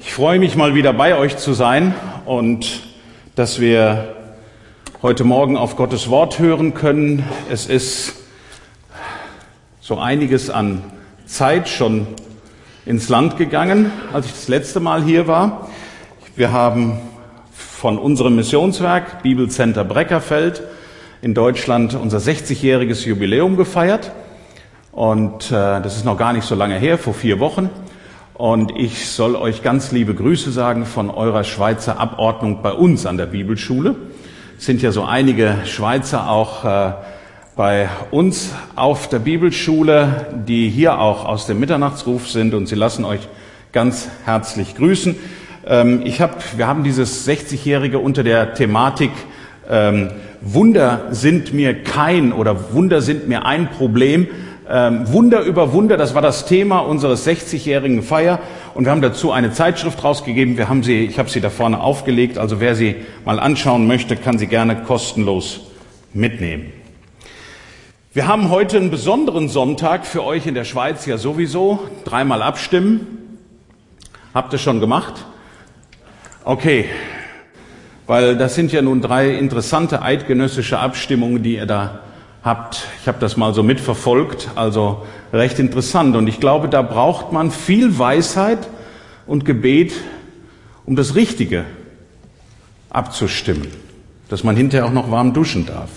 Ich freue mich mal wieder bei euch zu sein und dass wir heute Morgen auf Gottes Wort hören können. Es ist so einiges an Zeit schon ins Land gegangen, als ich das letzte Mal hier war. Wir haben von unserem Missionswerk Bibelcenter Breckerfeld in Deutschland unser 60-jähriges Jubiläum gefeiert. Und das ist noch gar nicht so lange her, vor 4 Wochen. Und ich soll euch ganz liebe Grüße sagen von eurer Schweizer Abordnung bei uns an der Bibelschule. Es sind ja so einige Schweizer auch bei uns auf der Bibelschule, die hier auch aus dem Mitternachtsruf sind, und sie lassen euch ganz herzlich grüßen. Wir haben dieses 60-jährige unter der Thematik Wunder sind mir ein Problem. Wunder über Wunder, das war das Thema unseres 60-jährigen Feier, und wir haben dazu eine Zeitschrift rausgegeben. Ich habe sie da vorne aufgelegt, also wer sie mal anschauen möchte, kann sie gerne kostenlos mitnehmen. Wir haben heute einen besonderen Sonntag für euch in der Schweiz ja sowieso. 3-mal abstimmen. Habt ihr schon gemacht? Okay, weil das sind ja nun 3 interessante eidgenössische Abstimmungen, die ihr da habt. Ich habe das mal so mitverfolgt, also recht interessant. Und ich glaube, da braucht man viel Weisheit und Gebet, um das Richtige abzustimmen, dass man hinterher auch noch warm duschen darf.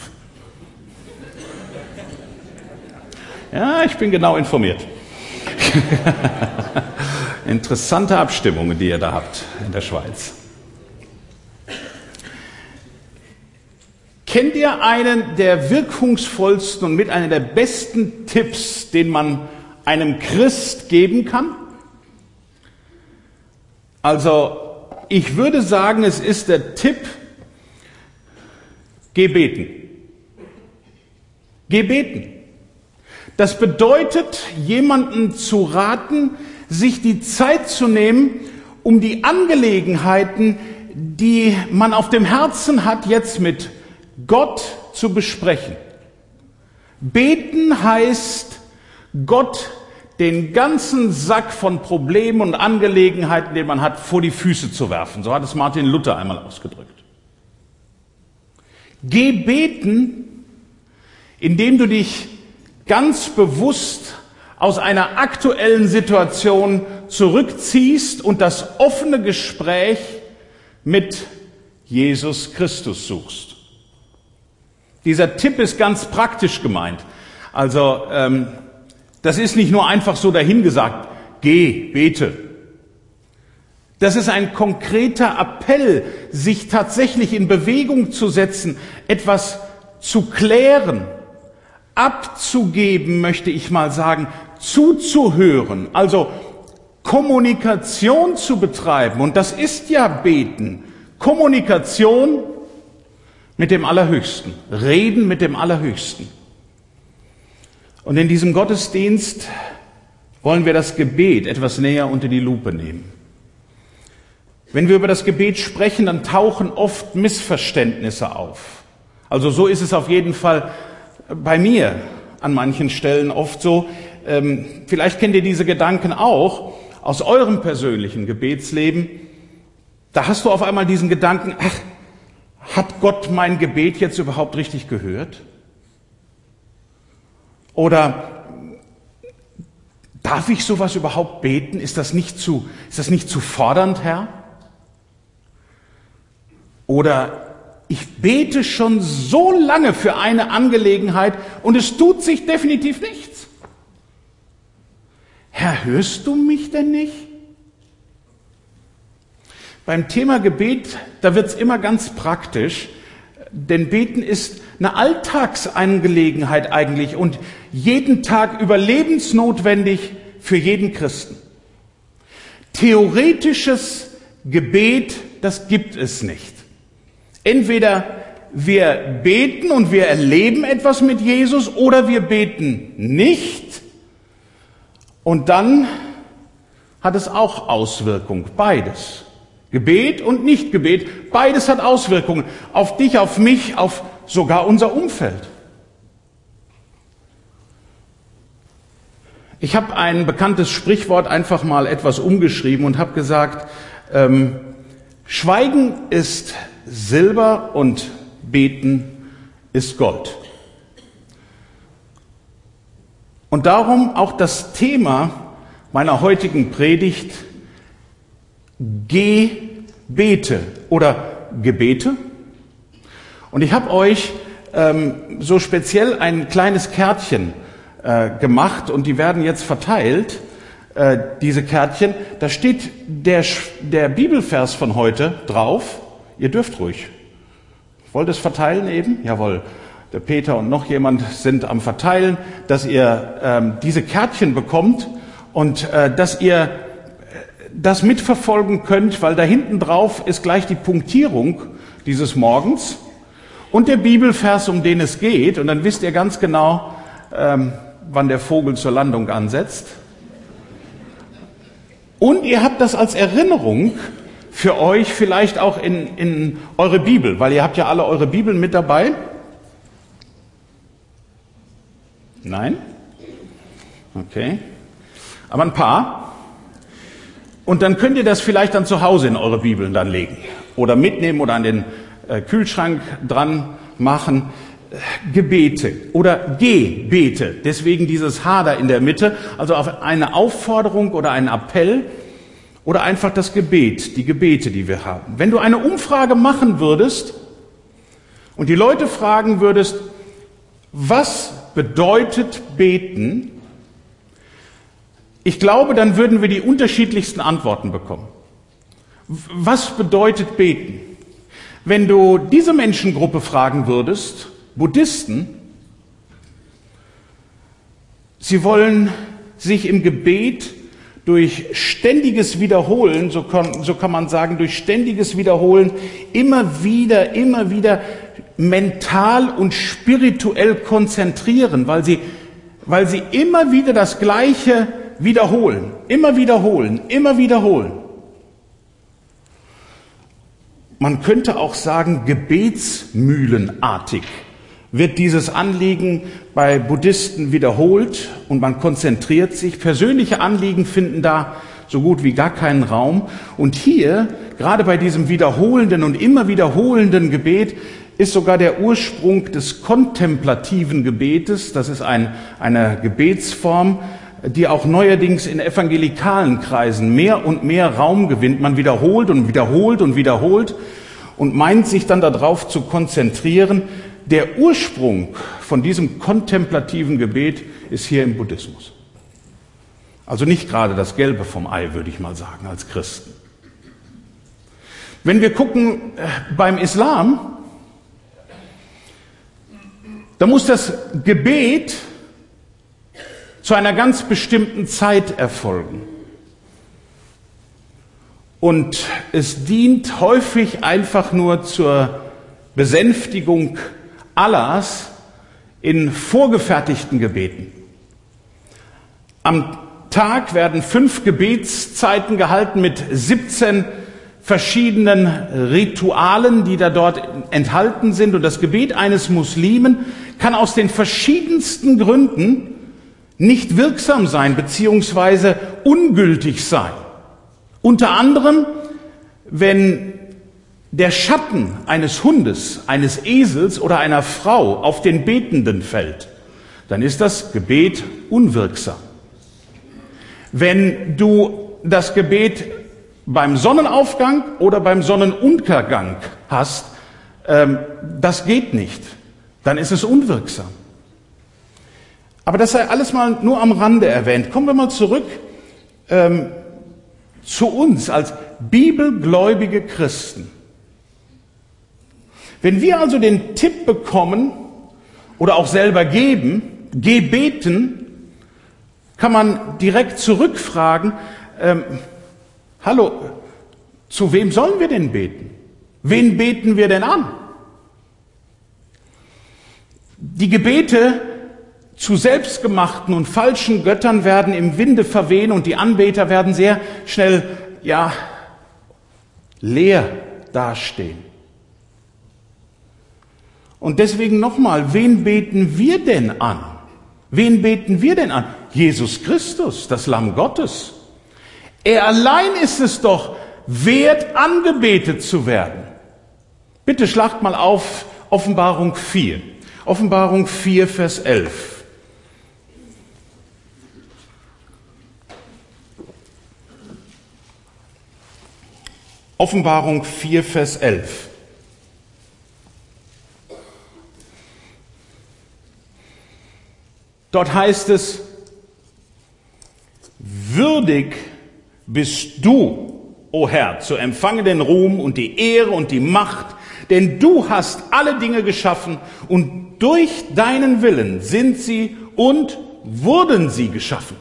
Ja, ich bin genau informiert. Interessante Abstimmungen, die ihr da habt in der Schweiz. Kennt ihr einen der wirkungsvollsten und mit einer der besten Tipps, den man einem Christ geben kann? Also, ich würde sagen, es ist der Tipp, geh beten. Geh beten. Das bedeutet, jemanden zu raten, sich die Zeit zu nehmen, um die Angelegenheiten, die man auf dem Herzen hat, jetzt mit Gott zu besprechen. Beten heißt, Gott den ganzen Sack von Problemen und Angelegenheiten, den man hat, vor die Füße zu werfen. So hat es Martin Luther einmal ausgedrückt. Geh beten, indem du dich ganz bewusst aus einer aktuellen Situation zurückziehst und das offene Gespräch mit Jesus Christus suchst. Dieser Tipp ist ganz praktisch gemeint. Also das ist nicht nur einfach so dahingesagt, geh, bete. Das ist ein konkreter Appell, sich tatsächlich in Bewegung zu setzen, etwas zu klären, abzugeben, möchte ich mal sagen, zuzuhören, also Kommunikation zu betreiben. Und das ist ja Beten. Kommunikation mit dem Allerhöchsten, reden mit dem Allerhöchsten. Und in diesem Gottesdienst wollen wir das Gebet etwas näher unter die Lupe nehmen. Wenn wir über das Gebet sprechen, dann tauchen oft Missverständnisse auf. Also so ist es auf jeden Fall bei mir an manchen Stellen oft so. Vielleicht kennt ihr diese Gedanken auch aus eurem persönlichen Gebetsleben. Da hast du auf einmal diesen Gedanken, hat Gott mein Gebet jetzt überhaupt richtig gehört? Oder darf ich sowas überhaupt beten? Ist das nicht zu fordernd, Herr? Oder ich bete schon so lange für eine Angelegenheit und es tut sich definitiv nichts. Herr, hörst du mich denn nicht? Beim Thema Gebet, da wird's immer ganz praktisch, denn Beten ist eine Alltagsangelegenheit eigentlich und jeden Tag überlebensnotwendig für jeden Christen. Theoretisches Gebet, das gibt es nicht. Entweder wir beten und wir erleben etwas mit Jesus oder wir beten nicht und dann hat es auch Auswirkung, beides. Gebet und Nicht-Gebet, beides hat Auswirkungen auf dich, auf mich, auf sogar unser Umfeld. Ich habe ein bekanntes Sprichwort einfach mal etwas umgeschrieben und habe gesagt, Schweigen ist Silber und Beten ist Gold. Und darum auch das Thema meiner heutigen Predigt: Gebete oder Gebete. Und ich habe euch so speziell ein kleines Kärtchen gemacht und die werden jetzt verteilt, diese Kärtchen. Da steht der Bibelvers von heute drauf. Ihr dürft ruhig. Wollt ihr es verteilen eben? Jawohl. Der Peter und noch jemand sind am Verteilen, dass ihr diese Kärtchen bekommt und dass ihr das mitverfolgen könnt, weil da hinten drauf ist gleich die Punktierung dieses Morgens und der Bibelvers, um den es geht. Und dann wisst ihr ganz genau, wann der Vogel zur Landung ansetzt. Und ihr habt das als Erinnerung für euch vielleicht auch in eure Bibel, weil ihr habt ja alle eure Bibeln mit dabei. Nein? Okay. Aber ein paar. Und dann könnt ihr das vielleicht dann zu Hause in eure Bibeln dann legen. Oder mitnehmen oder an den Kühlschrank dran machen. Gebete oder Gebete. Deswegen dieses H da in der Mitte. Also auf eine Aufforderung oder einen Appell oder einfach das Gebet, die Gebete, die wir haben. Wenn du eine Umfrage machen würdest und die Leute fragen würdest, was bedeutet beten? Ich glaube, dann würden wir die unterschiedlichsten Antworten bekommen. Was bedeutet beten? Wenn du diese Menschengruppe fragen würdest, Buddhisten, sie wollen sich im Gebet durch ständiges Wiederholen, so kann man sagen, durch ständiges Wiederholen immer wieder mental und spirituell konzentrieren, weil sie immer wieder das Gleiche wiederholen, immer wiederholen. Man könnte auch sagen, gebetsmühlenartig wird dieses Anliegen bei Buddhisten wiederholt und man konzentriert sich. Persönliche Anliegen finden da so gut wie gar keinen Raum. Und hier, gerade bei diesem wiederholenden und immer wiederholenden Gebet, ist sogar der Ursprung des kontemplativen Gebetes. Das ist eine Gebetsform, die auch neuerdings in evangelikalen Kreisen mehr und mehr Raum gewinnt. Man wiederholt und meint sich dann darauf zu konzentrieren. Der Ursprung von diesem kontemplativen Gebet ist hier im Buddhismus. Also nicht gerade das Gelbe vom Ei, würde ich mal sagen, als Christen. Wenn wir gucken beim Islam, da muss das Gebet zu einer ganz bestimmten Zeit erfolgen. Und es dient häufig einfach nur zur Besänftigung Allahs in vorgefertigten Gebeten. Am Tag werden 5 Gebetszeiten gehalten mit 17 verschiedenen Ritualen, die da dort enthalten sind. Und das Gebet eines Muslimen kann aus den verschiedensten Gründen nicht wirksam sein beziehungsweise ungültig sein. Unter anderem, wenn der Schatten eines Hundes, eines Esels oder einer Frau auf den Betenden fällt, dann ist das Gebet unwirksam. Wenn du das Gebet beim Sonnenaufgang oder beim Sonnenuntergang hast, das geht nicht, dann ist es unwirksam. Aber das sei alles mal nur am Rande erwähnt. Kommen wir mal zurück zu uns als bibelgläubige Christen. Wenn wir also den Tipp bekommen oder auch selber geben, gebeten, kann man direkt zurückfragen, hallo, zu wem sollen wir denn beten? Wen beten wir denn an? Die Gebete zu selbstgemachten und falschen Göttern werden im Winde verwehen und die Anbeter werden sehr schnell, leer dastehen. Und deswegen nochmal, wen beten wir denn an? Wen beten wir denn an? Jesus Christus, das Lamm Gottes. Er allein ist es doch, wert angebetet zu werden. Bitte schlagt mal auf Offenbarung 4. Offenbarung 4, Vers 11. Offenbarung 4, Vers 11. Dort heißt es, würdig bist du, o Herr, zu empfangen den Ruhm und die Ehre und die Macht, denn du hast alle Dinge geschaffen und durch deinen Willen sind sie und wurden sie geschaffen.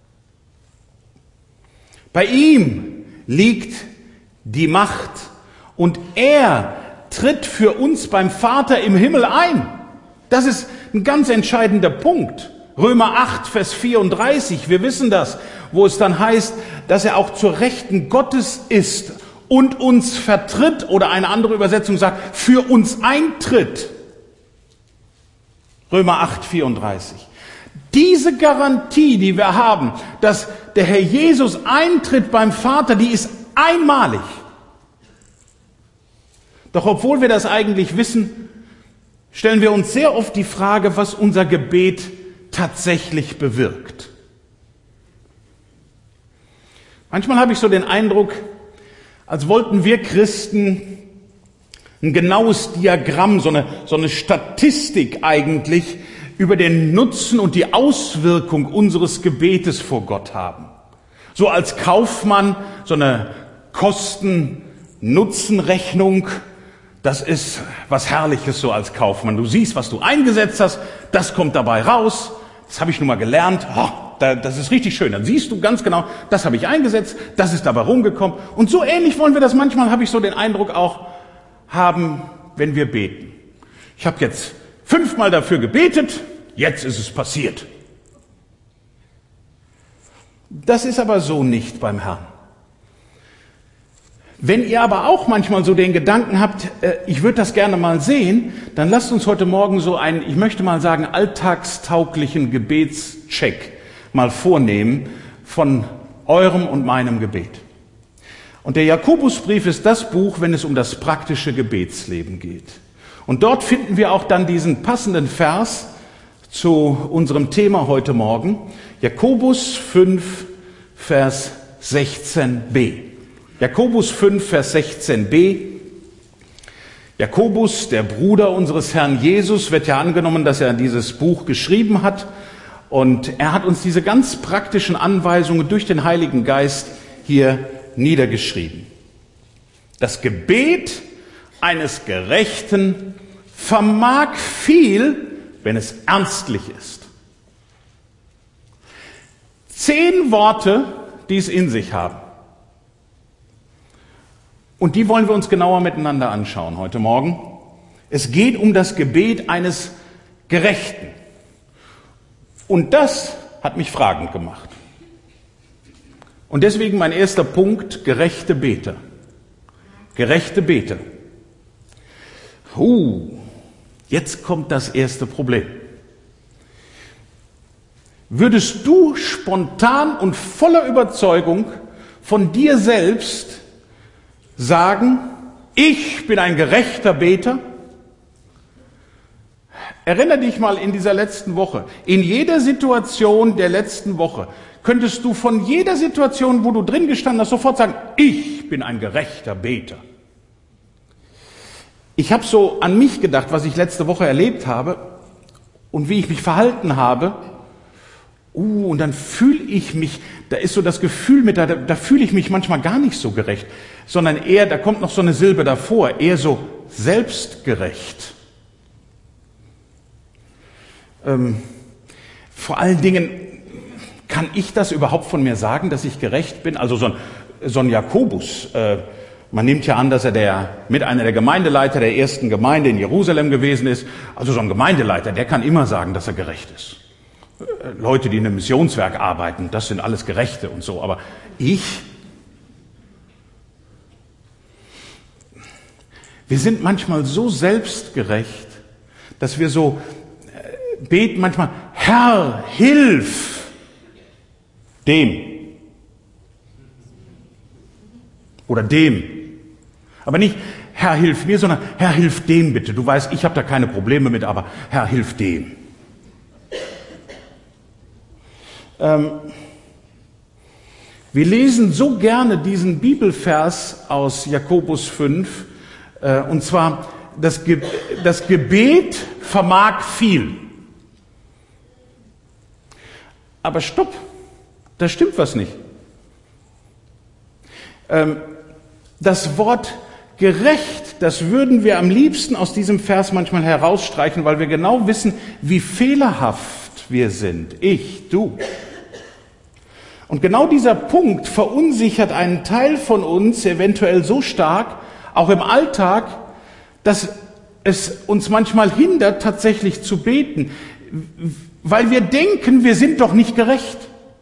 Bei ihm liegt die Macht und er tritt für uns beim Vater im Himmel ein. Das ist ein ganz entscheidender Punkt. Römer 8, Vers 34, wir wissen das, wo es dann heißt, dass er auch zur Rechten Gottes ist und uns vertritt, oder eine andere Übersetzung sagt, für uns eintritt. Römer 8, 34. Diese Garantie, die wir haben, dass der Herr Jesus eintritt beim Vater, die ist einmalig. Doch obwohl wir das eigentlich wissen, stellen wir uns sehr oft die Frage, was unser Gebet tatsächlich bewirkt. Manchmal habe ich so den Eindruck, als wollten wir Christen ein genaues Diagramm, so eine Statistik eigentlich über den Nutzen und die Auswirkung unseres Gebetes vor Gott haben. So als Kaufmann so eine Kosten-Nutzen-Rechnung, das ist was Herrliches so als Kaufmann. Du siehst, was du eingesetzt hast, das kommt dabei raus. Das habe ich nun mal gelernt. Das ist richtig schön. Dann siehst du ganz genau, das habe ich eingesetzt, das ist dabei rumgekommen. Und so ähnlich wollen wir das manchmal, habe ich so den Eindruck auch haben, wenn wir beten. Ich habe jetzt 5-mal dafür gebetet, jetzt ist es passiert. Das ist aber so nicht beim Herrn. Wenn ihr aber auch manchmal so den Gedanken habt, ich würde das gerne mal sehen, dann lasst uns heute Morgen so einen, ich möchte mal sagen, alltagstauglichen Gebetscheck mal vornehmen von eurem und meinem Gebet. Und der Jakobusbrief ist das Buch, wenn es um das praktische Gebetsleben geht. Und dort finden wir auch dann diesen passenden Vers zu unserem Thema heute Morgen. Jakobus 5, Vers 16b. Jakobus 5, Vers 16b. Jakobus, der Bruder unseres Herrn Jesus, wird ja angenommen, dass er dieses Buch geschrieben hat. Und er hat uns diese ganz praktischen Anweisungen durch den Heiligen Geist hier niedergeschrieben. Das Gebet eines Gerechten vermag viel, wenn es ernstlich ist. 10 Worte, die es in sich haben. Und die wollen wir uns genauer miteinander anschauen heute Morgen. Es geht um das Gebet eines Gerechten. Und das hat mich fragend gemacht. Und deswegen mein erster Punkt, gerechte Beter. Gerechte Beter. Jetzt kommt das erste Problem. Würdest du spontan und voller Überzeugung von dir selbst sagen, ich bin ein gerechter Beter? Erinnere dich mal in dieser letzten Woche, in jeder Situation der letzten Woche, könntest du von jeder Situation, wo du drin gestanden hast, sofort sagen, ich bin ein gerechter Beter. Ich habe so an mich gedacht, was ich letzte Woche erlebt habe und wie ich mich verhalten habe. Und dann fühle ich mich, da ist so das Gefühl mit, da fühle ich mich manchmal gar nicht so gerecht, sondern eher, da kommt noch so eine Silbe davor, eher so selbstgerecht. Vor allen Dingen, kann ich das überhaupt von mir sagen, dass ich gerecht bin? Also so ein Jakobus, man nimmt ja an, dass er einer der Gemeindeleiter der ersten Gemeinde in Jerusalem gewesen ist. Also so ein Gemeindeleiter, der kann immer sagen, dass er gerecht ist. Leute, die in einem Missionswerk arbeiten, das sind alles Gerechte und so. Aber wir sind manchmal so selbstgerecht, dass wir so beten manchmal, Herr, hilf dem. oder dem. Aber nicht, Herr, hilf mir, sondern Herr, hilf dem bitte. Du weißt, ich habe da keine Probleme mit, aber Herr, hilf dem. Wir lesen so gerne diesen Bibelvers aus Jakobus 5, und zwar, das Gebet vermag viel. Aber stopp, da stimmt was nicht. Das Wort gerecht, das würden wir am liebsten aus diesem Vers manchmal herausstreichen, weil wir genau wissen, wie fehlerhaft wir sind. Ich, du. Und genau dieser Punkt verunsichert einen Teil von uns eventuell so stark, auch im Alltag, dass es uns manchmal hindert, tatsächlich zu beten, weil wir denken, wir sind doch nicht gerecht.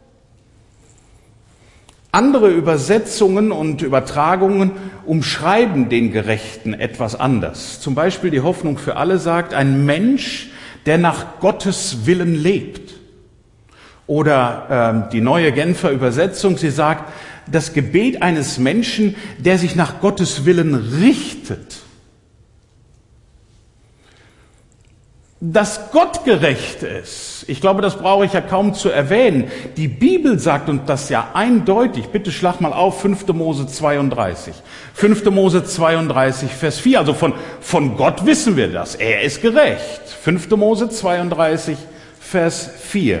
Andere Übersetzungen und Übertragungen umschreiben den Gerechten etwas anders. Zum Beispiel die Hoffnung für alle sagt, ein Mensch, der nach Gottes Willen lebt. Oder die neue Genfer Übersetzung, sie sagt, das Gebet eines Menschen, der sich nach Gottes Willen richtet. Dass Gott gerecht ist, ich glaube, das brauche ich ja kaum zu erwähnen. Die Bibel sagt uns das ja eindeutig. Bitte schlag mal auf 5. Mose 32. 5. Mose 32, Vers 4. Also von Gott wissen wir das. Er ist gerecht. 5. Mose 32, Vers 4.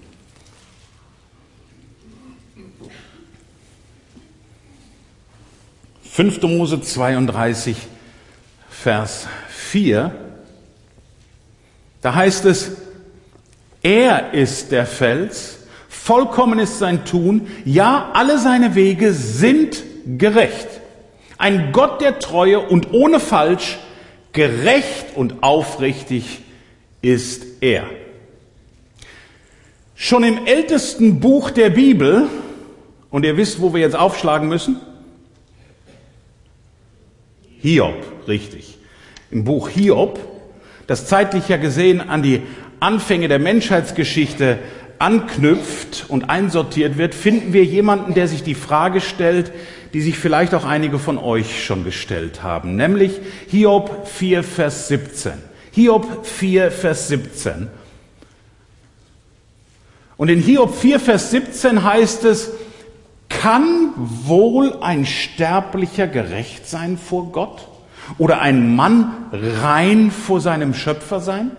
Fünfte Mose 32, Vers 4, da heißt es, er ist der Fels, vollkommen ist sein Tun, ja, alle seine Wege sind gerecht. Ein Gott der Treue und ohne Falsch, gerecht und aufrichtig ist er. Schon im ältesten Buch der Bibel, und ihr wisst, wo wir jetzt aufschlagen müssen? Hiob, richtig. Im Buch Hiob, das zeitlich ja gesehen an die Anfänge der Menschheitsgeschichte anknüpft und einsortiert wird, finden wir jemanden, der sich die Frage stellt, die sich vielleicht auch einige von euch schon gestellt haben, nämlich Hiob 4, Vers 17. Hiob 4, Vers 17. Und in Hiob 4, Vers 17 heißt es, kann wohl ein Sterblicher gerecht sein vor Gott? Oder ein Mann rein vor seinem Schöpfer sein?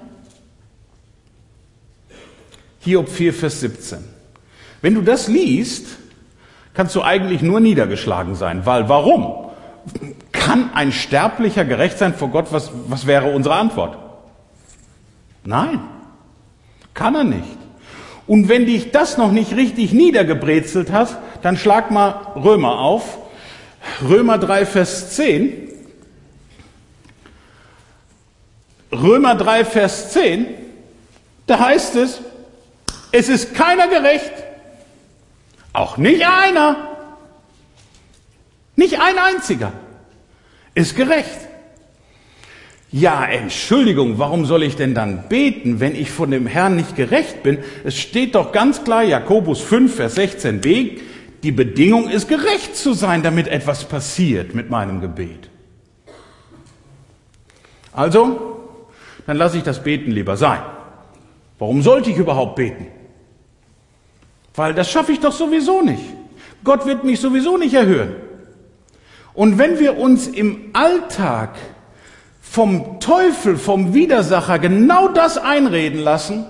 Hiob 4, Vers 17. Wenn du das liest, kannst du eigentlich nur niedergeschlagen sein. Weil, warum? Kann ein Sterblicher gerecht sein vor Gott? Was wäre unsere Antwort? Nein, kann er nicht. Und wenn dich das noch nicht richtig niedergebrezelt hast, dann schlag mal Römer auf. Römer 3, Vers 10. Römer 3, Vers 10. Da heißt es ist keiner gerecht. Auch nicht einer. Nicht ein einziger ist gerecht. Ja, Entschuldigung, warum soll ich denn dann beten, wenn ich von dem Herrn nicht gerecht bin? Es steht doch ganz klar, Jakobus 5, Vers 16b, die Bedingung ist, gerecht zu sein, damit etwas passiert mit meinem Gebet. Also, dann lasse ich das Beten lieber sein. Warum sollte ich überhaupt beten? Weil das schaffe ich doch sowieso nicht. Gott wird mich sowieso nicht erhören. Und wenn wir uns im Alltag vom Teufel, vom Widersacher genau das einreden lassen,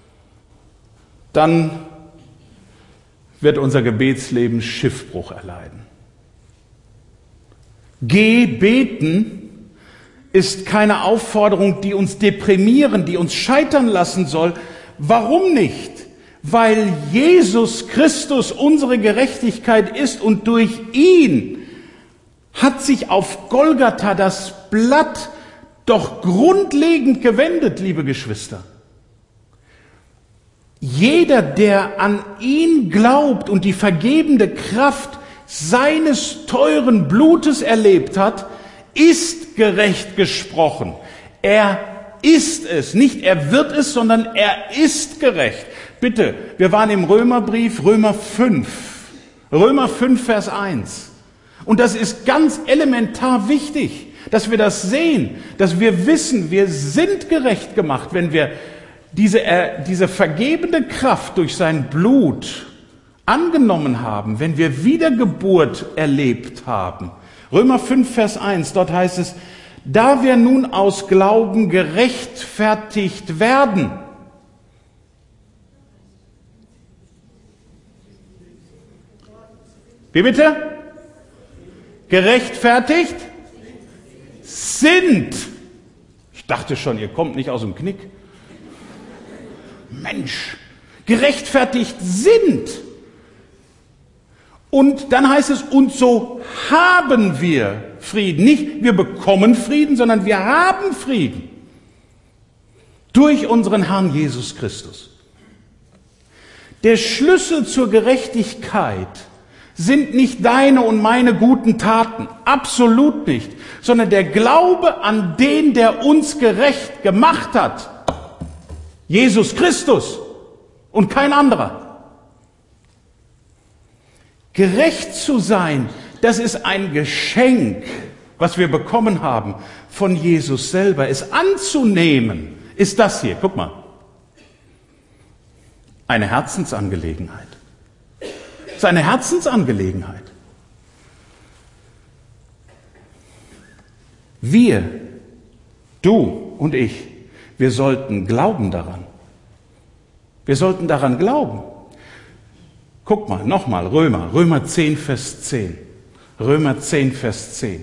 dann wird unser Gebetsleben Schiffbruch erleiden. Geh beten ist keine Aufforderung, die uns deprimieren, die uns scheitern lassen soll. Warum nicht? Weil Jesus Christus unsere Gerechtigkeit ist und durch ihn hat sich auf Golgatha das Blatt doch grundlegend gewendet, liebe Geschwister. Jeder, der an ihn glaubt und die vergebende Kraft seines teuren Blutes erlebt hat, ist gerecht gesprochen. Er ist es, nicht er wird es, sondern er ist gerecht. Bitte, wir waren im Römerbrief, Römer 5, Vers 1. Und das ist ganz elementar wichtig, dass wir das sehen, dass wir wissen, wir sind gerecht gemacht, wenn wir diese vergebende Kraft durch sein Blut angenommen haben, wenn wir Wiedergeburt erlebt haben. Römer 5, Vers 1, dort heißt es, da wir nun aus Glauben gerechtfertigt werden. Wie bitte? Gerechtfertigt sind. Ich dachte schon, ihr kommt nicht aus dem Knick. Mensch, gerechtfertigt sind. Und dann heißt es, und so haben wir Frieden. Nicht wir bekommen Frieden, sondern wir haben Frieden. Durch unseren Herrn Jesus Christus. Der Schlüssel zur Gerechtigkeit sind nicht deine und meine guten Taten, absolut nicht, sondern der Glaube an den, der uns gerecht gemacht hat, Jesus Christus und kein anderer. Gerecht zu sein, das ist ein Geschenk, was wir bekommen haben von Jesus selber. Es anzunehmen, ist das hier, guck mal, eine Herzensangelegenheit. Es ist eine Herzensangelegenheit. Wir, du und ich, wir sollten glauben daran. Wir sollten daran glauben. Guck mal, nochmal, Römer 10, Vers 10. Römer 10, Vers 10.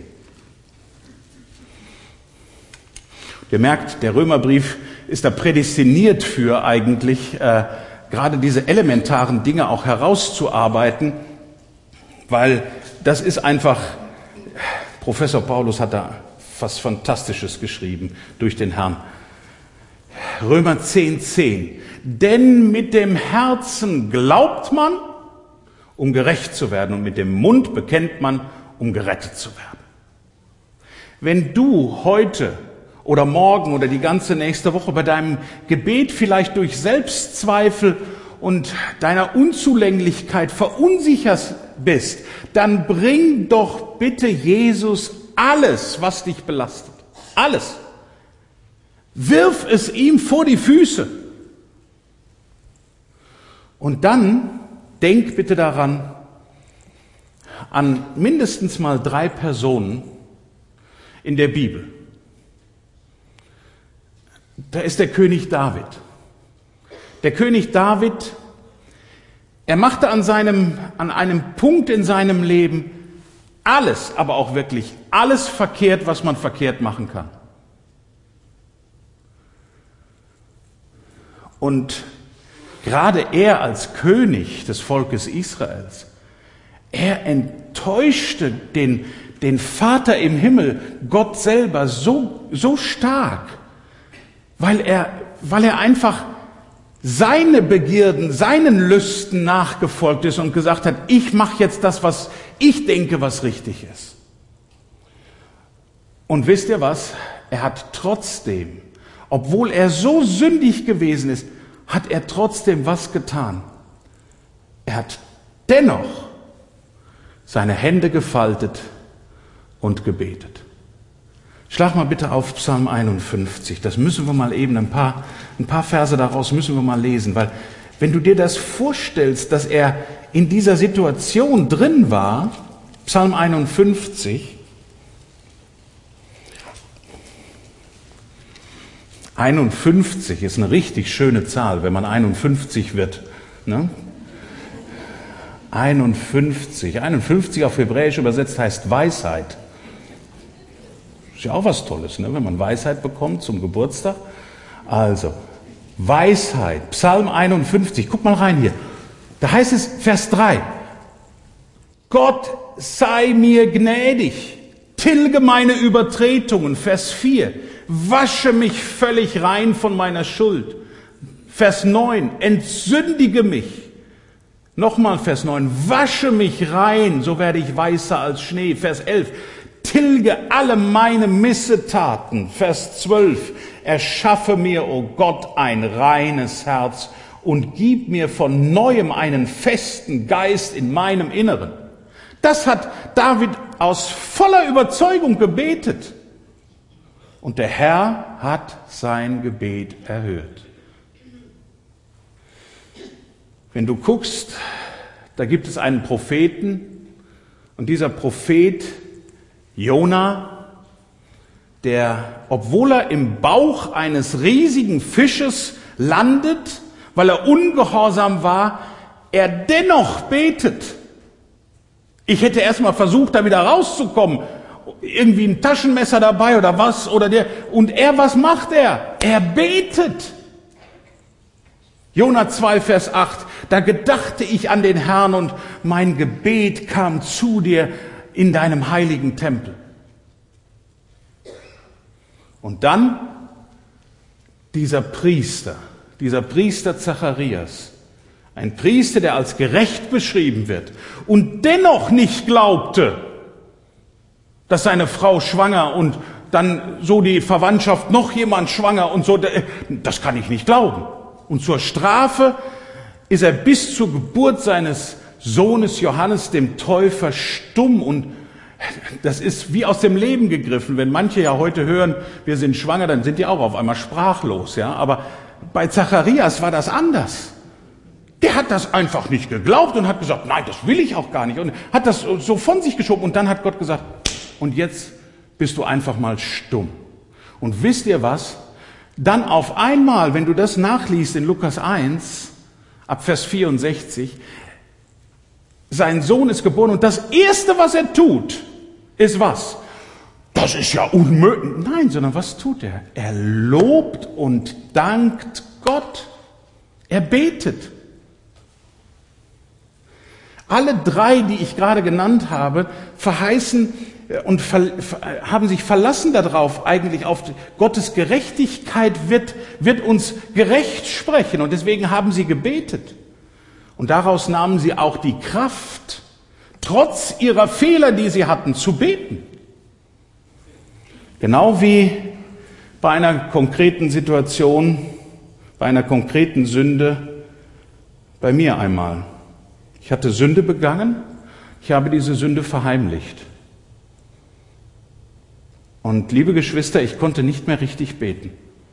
Ihr merkt, der Römerbrief ist da prädestiniert für eigentlich, gerade diese elementaren Dinge auch herauszuarbeiten, weil das ist einfach, Professor Paulus hat da was Fantastisches geschrieben durch den Herrn. Römer 10, 10. Denn mit dem Herzen glaubt man, um gerecht zu werden, und mit dem Mund bekennt man, um gerettet zu werden. Wenn du heute oder morgen oder die ganze nächste Woche bei deinem Gebet vielleicht durch Selbstzweifel und deiner Unzulänglichkeit verunsichert bist, dann bring doch bitte Jesus alles, was dich belastet. Alles. Wirf es ihm vor die Füße. Und dann denk bitte daran, an mindestens mal 3 Personen in der Bibel. Da ist der König David. Der König David, er machte an einem Punkt in seinem Leben alles, aber auch wirklich alles verkehrt, was man verkehrt machen kann. Und gerade er als König des Volkes Israels, er enttäuschte den Vater im Himmel, Gott selber, so stark, weil er einfach seine Begierden, seinen Lüsten nachgefolgt ist und gesagt hat, ich mache jetzt das, was ich denke, was richtig ist. Und wisst ihr was? Er hat trotzdem, obwohl er so sündig gewesen ist, hat er trotzdem was getan. Er hat dennoch seine Hände gefaltet und gebetet. Schlag mal bitte auf Psalm 51. Das müssen wir mal eben, ein paar Verse daraus müssen wir mal lesen, weil wenn du dir das vorstellst, dass er in dieser Situation drin war, Psalm 51, 51 ist eine richtig schöne Zahl, wenn man 51 wird. Ne? 51 auf Hebräisch übersetzt heißt Weisheit. Ist ja auch was Tolles, ne? Wenn man Weisheit bekommt zum Geburtstag. Also, Weisheit, Psalm 51, guck mal rein hier. Da heißt es, Vers 3, Gott sei mir gnädig, tilge meine Übertretungen, Vers 4, wasche mich völlig rein von meiner Schuld. Vers 9, entsündige mich. Nochmal Vers 9, wasche mich rein, so werde ich weißer als Schnee. Vers 11, tilge alle meine Missetaten. Vers 12, erschaffe mir, o Gott, ein reines Herz und gib mir von Neuem einen festen Geist in meinem Inneren. Das hat David aus voller Überzeugung gebetet. Und der Herr hat sein Gebet erhört. Wenn du guckst, da gibt es einen Propheten und dieser Prophet Jona, der, obwohl er im Bauch eines riesigen Fisches landet, weil er ungehorsam war, er dennoch betet. Ich hätte erst mal versucht, da wieder rauszukommen. Irgendwie ein Taschenmesser dabei oder was. Und er, was macht er? Er betet. Jona 2, Vers 8. Da gedachte ich an den Herrn und mein Gebet kam zu dir in deinem heiligen Tempel. Und dann dieser Priester Zacharias, ein Priester, der als gerecht beschrieben wird und dennoch nicht glaubte, dass seine Frau schwanger und dann so die Verwandtschaft noch jemand schwanger und so, das kann ich nicht glauben. Und zur Strafe ist er bis zur Geburt seines Sohnes Johannes dem Täufer stumm, und das ist wie aus dem Leben gegriffen. Wenn manche ja heute hören, wir sind schwanger, dann sind die auch auf einmal sprachlos, ja. Aber bei Zacharias war das anders. Der hat das einfach nicht geglaubt und hat gesagt, nein, das will ich auch gar nicht, und hat das so von sich geschoben. Und dann hat Gott gesagt, und jetzt bist du einfach mal stumm. Und wisst ihr was? Dann auf einmal, wenn du das nachliest in Lukas 1, ab Vers 64, sein Sohn ist geboren und das Erste, was er tut, ist was? Das ist ja unmöglich. Nein, sondern was tut er? Er lobt und dankt Gott. Er betet. Alle drei, die ich gerade genannt habe, verheißen und haben sich verlassen darauf, eigentlich auf Gottes Gerechtigkeit wird uns gerecht sprechen, und deswegen haben sie gebetet. Und daraus nahmen sie auch die Kraft, trotz ihrer Fehler, die sie hatten, zu beten. Genau wie bei einer konkreten Situation, bei einer konkreten Sünde, bei mir einmal. Ich hatte Sünde begangen, ich habe diese Sünde verheimlicht. Und liebe Geschwister, ich konnte nicht mehr richtig beten.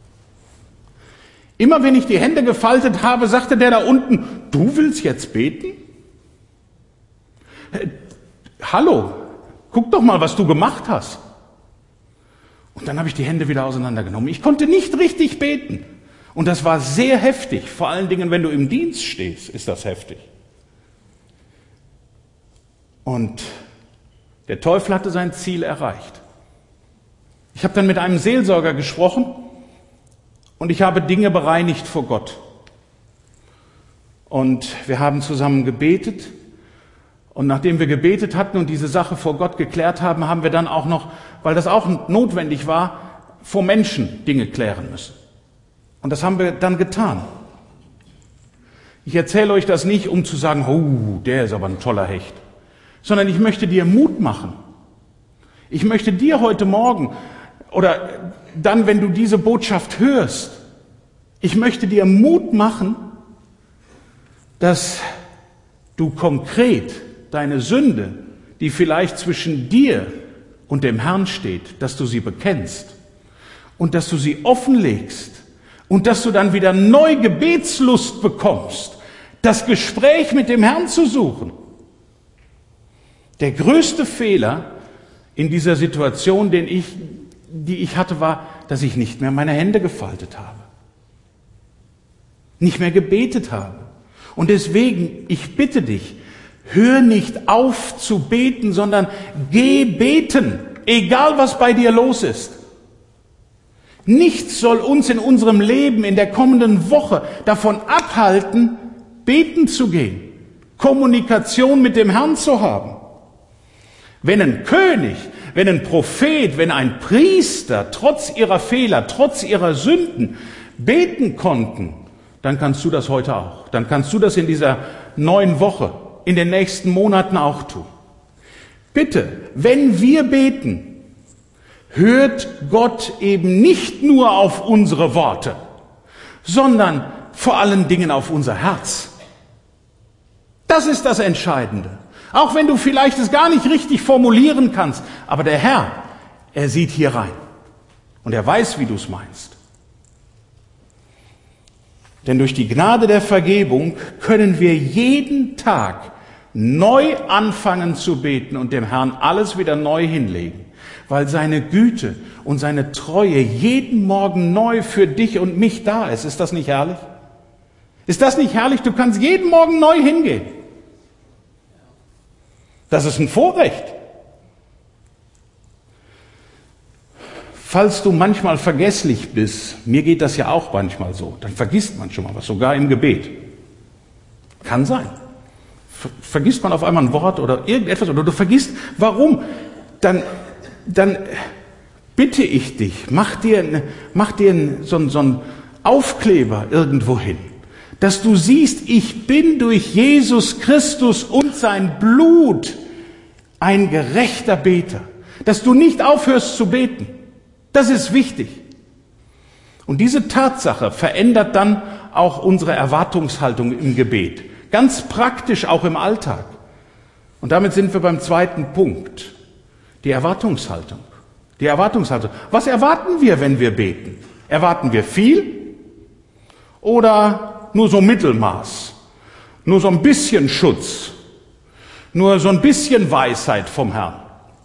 Immer wenn ich die Hände gefaltet habe, sagte der da unten, du willst jetzt beten? Hallo, guck doch mal, was du gemacht hast. Und dann habe ich die Hände wieder auseinandergenommen. Ich konnte nicht richtig beten. Und das war sehr heftig. Vor allen Dingen, wenn du im Dienst stehst, ist das heftig. Und der Teufel hatte sein Ziel erreicht. Ich habe dann mit einem Seelsorger gesprochen und ich habe Dinge bereinigt vor Gott. Und wir haben zusammen gebetet. Und nachdem wir gebetet hatten und diese Sache vor Gott geklärt haben, haben wir dann auch noch, weil das auch notwendig war, vor Menschen Dinge klären müssen. Und das haben wir dann getan. Ich erzähle euch das nicht, um zu sagen, oh, der ist aber ein toller Hecht, sondern ich möchte dir Mut machen. Ich möchte dir heute Morgen oder dann, wenn du diese Botschaft hörst, ich möchte dir Mut machen, dass du konkret deine Sünde, die vielleicht zwischen dir und dem Herrn steht, dass du sie bekennst und dass du sie offenlegst und dass du dann wieder neu Gebetslust bekommst, das Gespräch mit dem Herrn zu suchen. Der größte Fehler in dieser Situation, die ich hatte, war, dass ich nicht mehr meine Hände gefaltet habe, nicht mehr gebetet habe. Und deswegen, ich bitte dich, hör nicht auf zu beten, sondern geh beten, egal was bei dir los ist. Nichts soll uns in unserem Leben in der kommenden Woche davon abhalten, beten zu gehen, Kommunikation mit dem Herrn zu haben. Wenn ein König, wenn ein Prophet, wenn ein Priester trotz ihrer Fehler, trotz ihrer Sünden beten konnten, dann kannst du das heute auch. Dann kannst du das in dieser neuen Woche, in den nächsten Monaten auch tun. Bitte, wenn wir beten, hört Gott eben nicht nur auf unsere Worte, sondern vor allen Dingen auf unser Herz. Das ist das Entscheidende. Auch wenn du vielleicht es gar nicht richtig formulieren kannst. Aber der Herr, er sieht hier rein. Und er weiß, wie du es meinst. Denn durch die Gnade der Vergebung können wir jeden Tag neu anfangen zu beten und dem Herrn alles wieder neu hinlegen. Weil seine Güte und seine Treue jeden Morgen neu für dich und mich da ist. Ist das nicht herrlich? Ist das nicht herrlich? Du kannst jeden Morgen neu hingehen. Das ist ein Vorrecht. Falls du manchmal vergesslich bist, mir geht das ja auch manchmal so, dann vergisst man schon mal was, sogar im Gebet. Kann sein. Vergisst man auf einmal ein Wort oder irgendetwas, oder du vergisst, warum, dann bitte ich dich, mach dir so einen Aufkleber irgendwo hin, dass du siehst, ich bin durch Jesus Christus und sein Blut ein gerechter Beter. Dass du nicht aufhörst zu beten. Das ist wichtig. Und diese Tatsache verändert dann auch unsere Erwartungshaltung im Gebet. Ganz praktisch auch im Alltag. Und damit sind wir beim zweiten Punkt. Die Erwartungshaltung. Die Erwartungshaltung. Was erwarten wir, wenn wir beten? Erwarten wir viel? Oder nur so Mittelmaß? Nur so ein bisschen Schutz? Nur so ein bisschen Weisheit vom Herrn?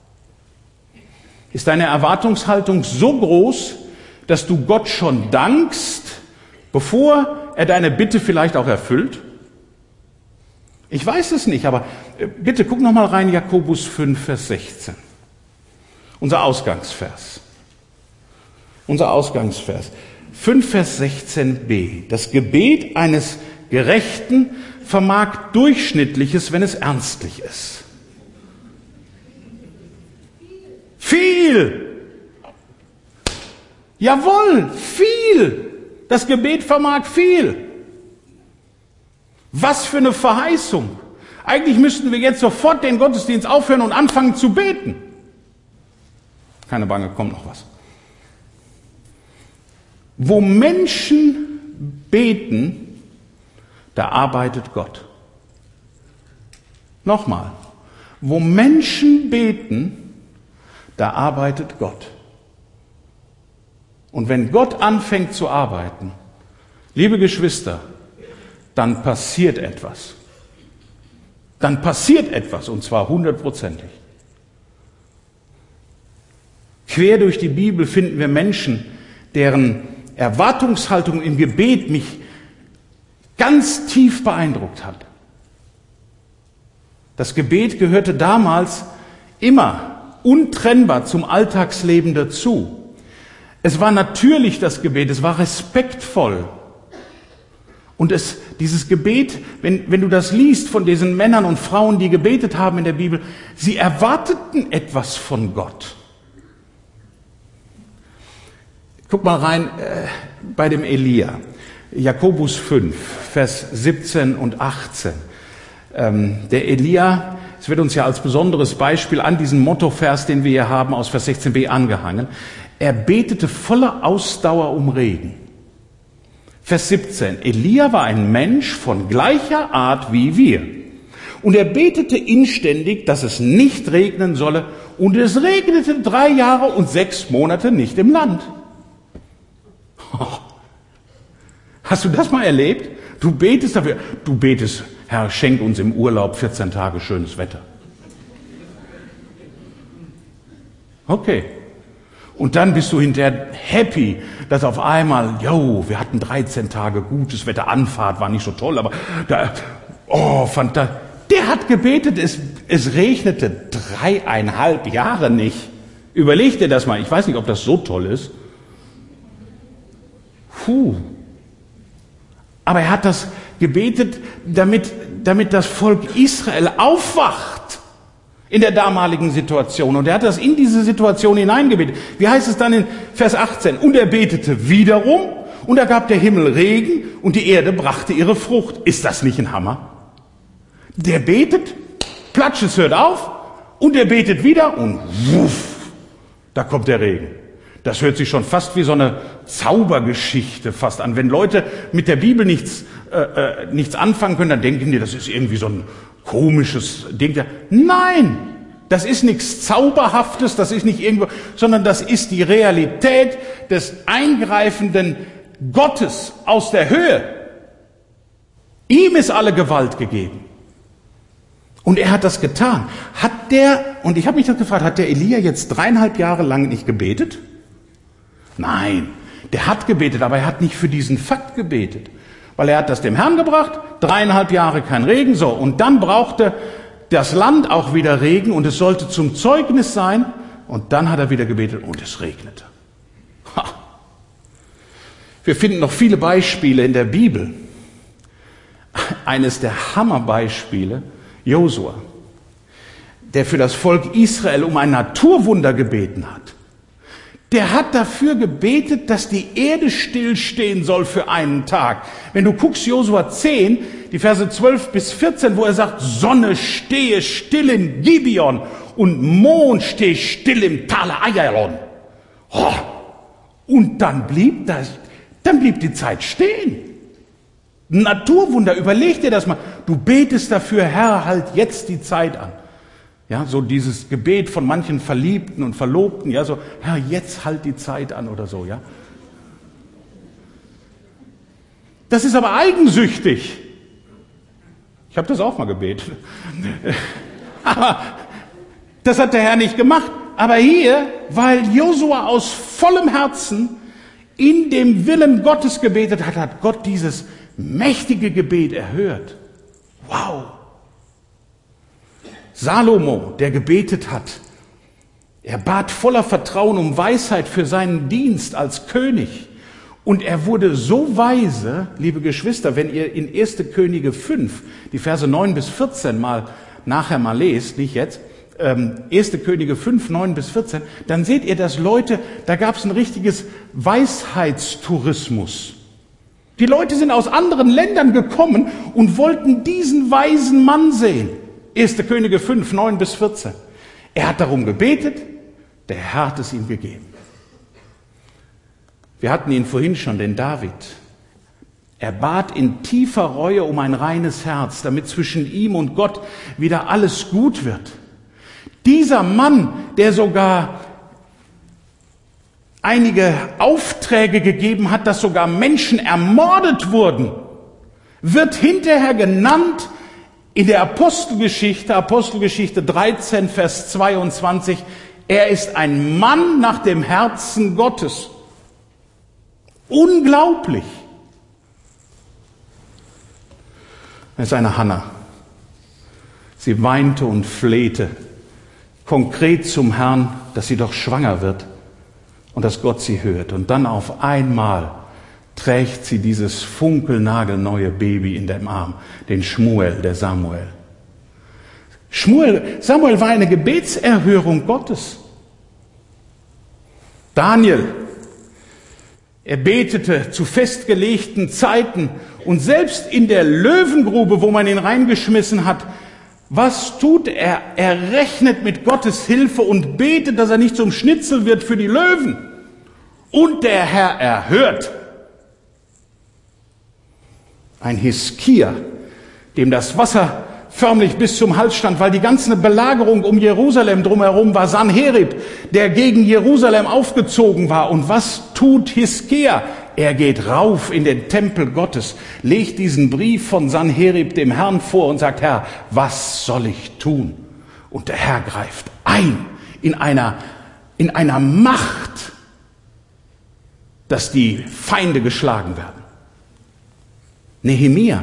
Ist deine Erwartungshaltung so groß, dass du Gott schon dankst, bevor er deine Bitte vielleicht auch erfüllt? Ich weiß es nicht, aber bitte guck noch mal rein, Jakobus 5, Vers 16. Unser Ausgangsvers. 5, Vers 16b. Das Gebet eines Gerechten vermag Durchschnittliches, wenn es ernstlich ist. Viel! Jawohl, viel! Das Gebet vermag viel. Was für eine Verheißung! Eigentlich müssten wir jetzt sofort den Gottesdienst aufhören und anfangen zu beten. Keine Bange, kommt noch was. Wo Menschen beten, da arbeitet Gott. Nochmal. Wo Menschen beten, da arbeitet Gott. Und wenn Gott anfängt zu arbeiten, liebe Geschwister, dann passiert etwas. Dann passiert etwas, und zwar 100%. Quer durch die Bibel finden wir Menschen, deren Erwartungshaltung im Gebet mich ganz tief beeindruckt hat. Das Gebet gehörte damals immer untrennbar zum Alltagsleben dazu. Es war natürlich das Gebet, es war respektvoll. Und dieses Gebet, wenn du das liest von diesen Männern und Frauen, die gebetet haben in der Bibel, sie erwarteten etwas von Gott. Guck mal rein bei dem Elia. Jakobus 5, Vers 17 und 18. Der Elia, es wird uns ja als besonderes Beispiel an diesen Mottovers, den wir hier haben, aus Vers 16b angehangen. Er betete voller Ausdauer um Regen. Vers 17. Elia war ein Mensch von gleicher Art wie wir. Und er betete inständig, dass es nicht regnen solle. Und es regnete 3 Jahre und 6 Monate nicht im Land. Hast du das mal erlebt? Du betest dafür. Du betest, Herr, schenk uns im Urlaub 14 Tage schönes Wetter. Okay. Und dann bist du hinterher happy, dass auf einmal, wir hatten 13 Tage gutes Wetter, Anfahrt war nicht so toll, aber der hat gebetet, es regnete 3,5 Jahre nicht. Überleg dir das mal, ich weiß nicht, ob das so toll ist. Aber er hat das gebetet, damit das Volk Israel aufwacht in der damaligen Situation. Und er hat das in diese Situation hineingebetet. Wie heißt es dann in Vers 18? Und er betete wiederum, und da gab der Himmel Regen, und die Erde brachte ihre Frucht. Ist das nicht ein Hammer? Der betet, platsch, es hört auf, und er betet wieder, und wuff, da kommt der Regen. Das hört sich schon fast wie so eine Zaubergeschichte fast an. Wenn Leute mit der Bibel nichts anfangen können, dann denken die, das ist irgendwie so ein komisches Ding. Nein, das ist nichts Zauberhaftes, das ist nicht irgendwo, sondern das ist die Realität des eingreifenden Gottes aus der Höhe. Ihm ist alle Gewalt gegeben. Und er hat das getan. Und ich habe mich das gefragt, hat der Elia jetzt 3,5 Jahre lang nicht gebetet? Nein, der hat gebetet, aber er hat nicht für diesen Fakt gebetet. Weil er hat das dem Herrn gebracht, 3,5 Jahre kein Regen, so. Und dann brauchte das Land auch wieder Regen und es sollte zum Zeugnis sein. Und dann hat er wieder gebetet und es regnete. Ha. Wir finden noch viele Beispiele in der Bibel. Eines der Hammerbeispiele, Josua, der für das Volk Israel um ein Naturwunder gebeten hat. Der hat dafür gebetet, dass die Erde stillstehen soll für einen Tag. Wenn du guckst, Josua 10, die Verse 12 bis 14, wo er sagt, Sonne stehe still in Gibeon und Mond stehe still im Tale Ayalon. Oh, und dann blieb die Zeit stehen. Naturwunder, überleg dir das mal. Du betest dafür, Herr, halt jetzt die Zeit an. Ja, so dieses Gebet von manchen Verliebten und Verlobten, ja, so, Herr, jetzt halt die Zeit an oder so, ja. Das ist aber eigensüchtig. Ich habe das auch mal gebetet. Aber das hat der Herr nicht gemacht. Aber hier, weil Josua aus vollem Herzen in dem Willen Gottes gebetet hat, hat Gott dieses mächtige Gebet erhört. Wow! Salomo, der gebetet hat, er bat voller Vertrauen um Weisheit für seinen Dienst als König. Und er wurde so weise, liebe Geschwister, wenn ihr in 1. Könige 5, die Verse 9 bis 14 nachher mal lest, nicht jetzt, 1. Könige 5, 9 bis 14, dann seht ihr, dass Leute, da gab es ein richtiges Weisheitstourismus. Die Leute sind aus anderen Ländern gekommen und wollten diesen weisen Mann sehen. 1. Könige 5, 9 bis 14. Er hat darum gebetet, der Herr hat es ihm gegeben. Wir hatten ihn vorhin schon, den David. Er bat in tiefer Reue um ein reines Herz, damit zwischen ihm und Gott wieder alles gut wird. Dieser Mann, der sogar einige Aufträge gegeben hat, dass sogar Menschen ermordet wurden, wird hinterher genannt in der Apostelgeschichte 13, Vers 22, er ist ein Mann nach dem Herzen Gottes. Unglaublich. Es ist eine Hannah. Sie weinte und flehte konkret zum Herrn, dass sie doch schwanger wird und dass Gott sie hört. Und dann auf einmal trägt sie dieses funkelnagelneue Baby in dem Arm, den Schmuel, der Samuel. Samuel war eine Gebetserhörung Gottes. Daniel, er betete zu festgelegten Zeiten und selbst in der Löwengrube, wo man ihn reingeschmissen hat, was tut er? Er rechnet mit Gottes Hilfe und betet, dass er nicht zum Schnitzel wird für die Löwen. Und der Herr erhört. Ein Hiskia, dem das Wasser förmlich bis zum Hals stand, weil die ganze Belagerung um Jerusalem drumherum war. Sanherib, der gegen Jerusalem aufgezogen war. Und was tut Hiskia? Er geht rauf in den Tempel Gottes, legt diesen Brief von Sanherib dem Herrn vor und sagt, Herr, was soll ich tun? Und der Herr greift ein in einer Macht, dass die Feinde geschlagen werden. Nehemia,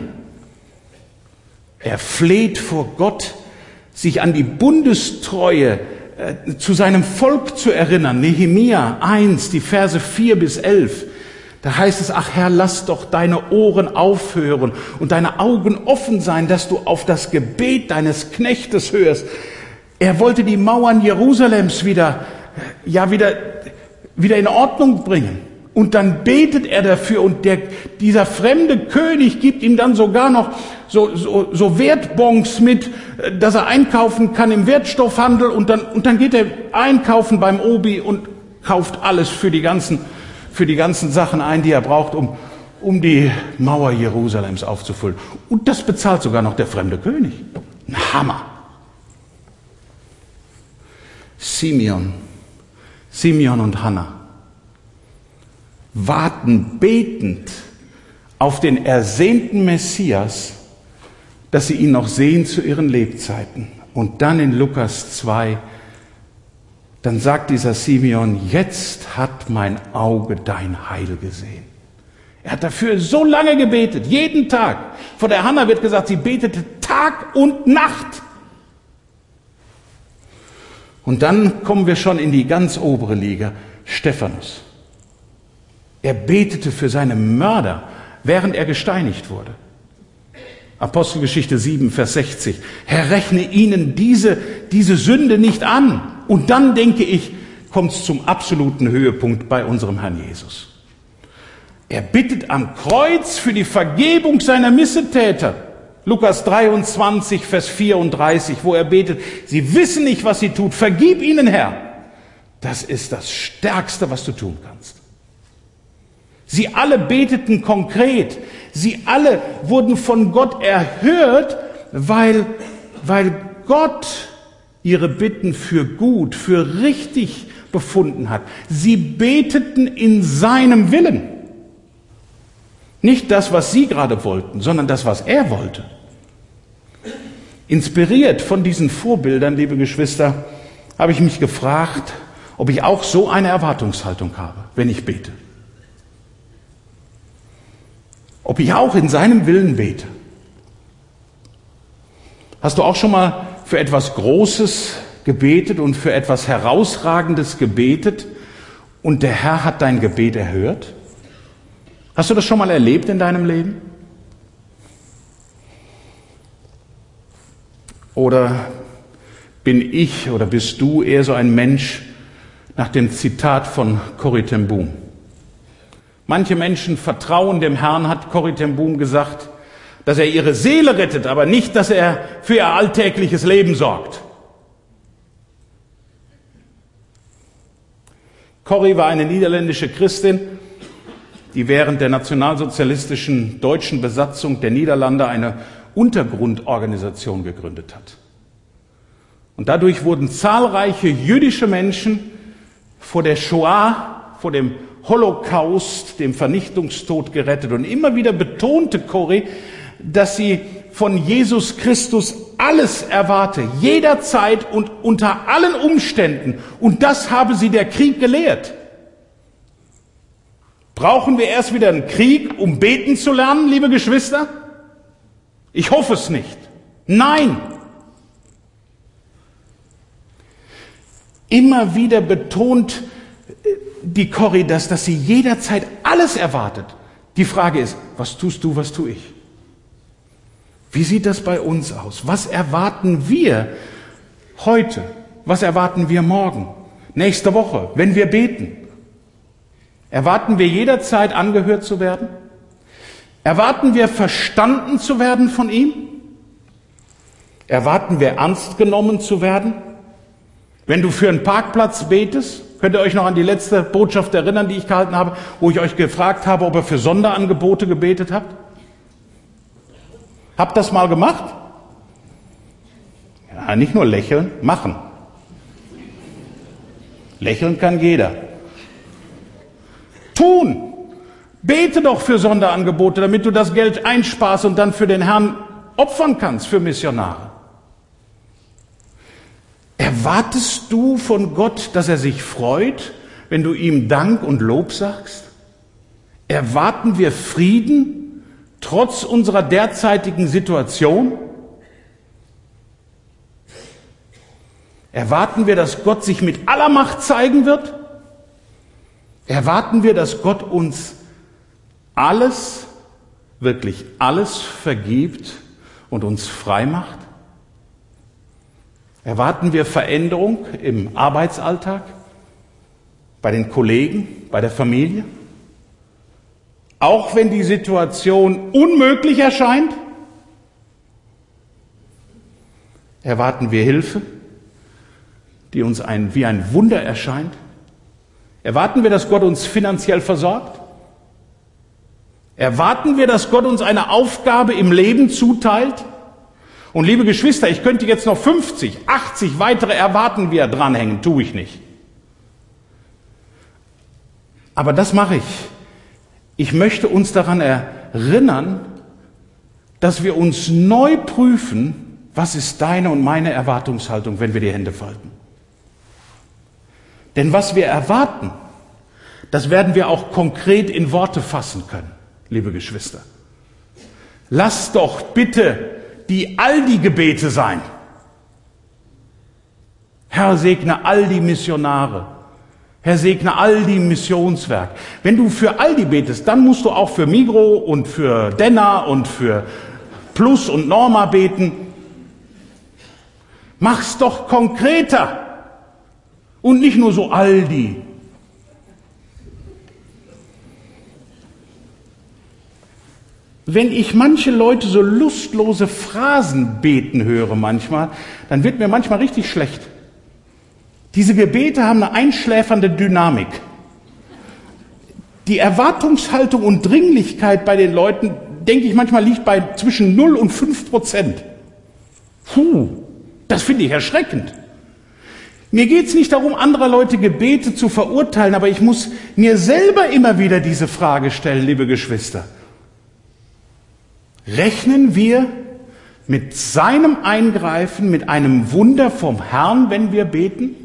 er fleht vor Gott, sich an die Bundestreue zu seinem Volk zu erinnern. Nehemia 1, die Verse 4 bis 11. Da heißt es, ach Herr, lass doch deine Ohren aufhören und deine Augen offen sein, dass du auf das Gebet deines Knechtes hörst. Er wollte die Mauern Jerusalems wieder in Ordnung bringen. Und dann betet er dafür und dieser fremde König gibt ihm dann sogar noch so Wertbons mit, dass er einkaufen kann im Wertstoffhandel und dann geht er einkaufen beim Obi und kauft alles für die ganzen Sachen ein, die er braucht, um die Mauer Jerusalems aufzufüllen. Und das bezahlt sogar noch der fremde König. Ein Hammer. Simeon und Hannah warten betend auf den ersehnten Messias, dass sie ihn noch sehen zu ihren Lebzeiten. Und dann in Lukas 2, dann sagt dieser Simeon, jetzt hat mein Auge dein Heil gesehen. Er hat dafür so lange gebetet, jeden Tag. Von der Hannah wird gesagt, sie betete Tag und Nacht. Und dann kommen wir schon in die ganz obere Liga, Stephanus. Er betete für seine Mörder, während er gesteinigt wurde. Apostelgeschichte 7, Vers 60. Herr, rechne ihnen diese Sünde nicht an. Und dann, denke ich, kommt es zum absoluten Höhepunkt bei unserem Herrn Jesus. Er bittet am Kreuz für die Vergebung seiner Missetäter. Lukas 23, Vers 34, wo er betet, sie wissen nicht, was sie tut, vergib ihnen, Herr. Das ist das Stärkste, was du tun kannst. Sie alle beteten konkret. Sie alle wurden von Gott erhört, weil Gott ihre Bitten für gut, für richtig befunden hat. Sie beteten in seinem Willen. Nicht das, was sie gerade wollten, sondern das, was er wollte. Inspiriert von diesen Vorbildern, liebe Geschwister, habe ich mich gefragt, ob ich auch so eine Erwartungshaltung habe, wenn ich bete. Ob ich auch in seinem Willen bete. Hast du auch schon mal für etwas Großes gebetet und für etwas Herausragendes gebetet und der Herr hat dein Gebet erhört? Hast du das schon mal erlebt in deinem Leben? Oder bin ich oder bist du eher so ein Mensch nach dem Zitat von Corrie ten Boom? Manche Menschen vertrauen dem Herrn, hat Corrie ten Boom gesagt, dass er ihre Seele rettet, aber nicht, dass er für ihr alltägliches Leben sorgt. Corrie war eine niederländische Christin, die während der nationalsozialistischen deutschen Besatzung der Niederlande eine Untergrundorganisation gegründet hat. Und dadurch wurden zahlreiche jüdische Menschen vor der Shoah, vor dem Holocaust, dem Vernichtungstod gerettet. Und immer wieder betonte Corrie, dass sie von Jesus Christus alles erwarte, jederzeit und unter allen Umständen. Und das habe sie der Krieg gelehrt. Brauchen wir erst wieder einen Krieg, um beten zu lernen, liebe Geschwister? Ich hoffe es nicht. Nein. Immer wieder betont die Corrie, dass sie jederzeit alles erwartet. Die Frage ist, was tust du, was tue ich? Wie sieht das bei uns aus? Was erwarten wir heute? Was erwarten wir morgen? Nächste Woche, wenn wir beten? Erwarten wir jederzeit angehört zu werden? Erwarten wir verstanden zu werden von ihm? Erwarten wir ernst genommen zu werden? Wenn du für einen Parkplatz betest, könnt ihr euch noch an die letzte Botschaft erinnern, die ich gehalten habe, wo ich euch gefragt habe, ob ihr für Sonderangebote gebetet habt? Habt das mal gemacht? Ja, nicht nur lächeln, machen. Lächeln kann jeder. Tun! Bete doch für Sonderangebote, damit du das Geld einsparst und dann für den Herrn opfern kannst, für Missionare. Erwartest du von Gott, dass er sich freut, wenn du ihm Dank und Lob sagst? Erwarten wir Frieden, trotz unserer derzeitigen Situation? Erwarten wir, dass Gott sich mit aller Macht zeigen wird? Erwarten wir, dass Gott uns alles, wirklich alles vergibt und uns frei macht? Erwarten wir Veränderung im Arbeitsalltag, bei den Kollegen, bei der Familie? Auch wenn die Situation unmöglich erscheint? Erwarten wir Hilfe, die uns wie ein Wunder erscheint? Erwarten wir, dass Gott uns finanziell versorgt? Erwarten wir, dass Gott uns eine Aufgabe im Leben zuteilt Und liebe Geschwister, ich könnte jetzt noch 50, 80 weitere Erwarten wir dranhängen, tue ich nicht. Aber das mache ich. Ich möchte uns daran erinnern, dass wir uns neu prüfen, was ist deine und meine Erwartungshaltung, wenn wir die Hände falten. Denn was wir erwarten, das werden wir auch konkret in Worte fassen können, liebe Geschwister. Lass doch bitte die Aldi-Gebete sein. Herr, segne all die Missionare. Herr, segne all die Missionswerk. Wenn du für Aldi betest, dann musst du auch für Migro und für Denner und für Plus und Norma beten. Mach's doch konkreter. Und nicht nur so Aldi. Wenn ich manche Leute so lustlose Phrasen beten höre manchmal, dann wird mir manchmal richtig schlecht. Diese Gebete haben eine einschläfernde Dynamik. Die Erwartungshaltung und Dringlichkeit bei den Leuten, denke ich manchmal, liegt bei zwischen 0 und 5%. Das finde ich erschreckend. Mir geht es nicht darum, anderer Leute Gebete zu verurteilen, aber ich muss mir selber immer wieder diese Frage stellen, liebe Geschwister. Rechnen wir mit seinem Eingreifen, mit einem Wunder vom Herrn, wenn wir beten?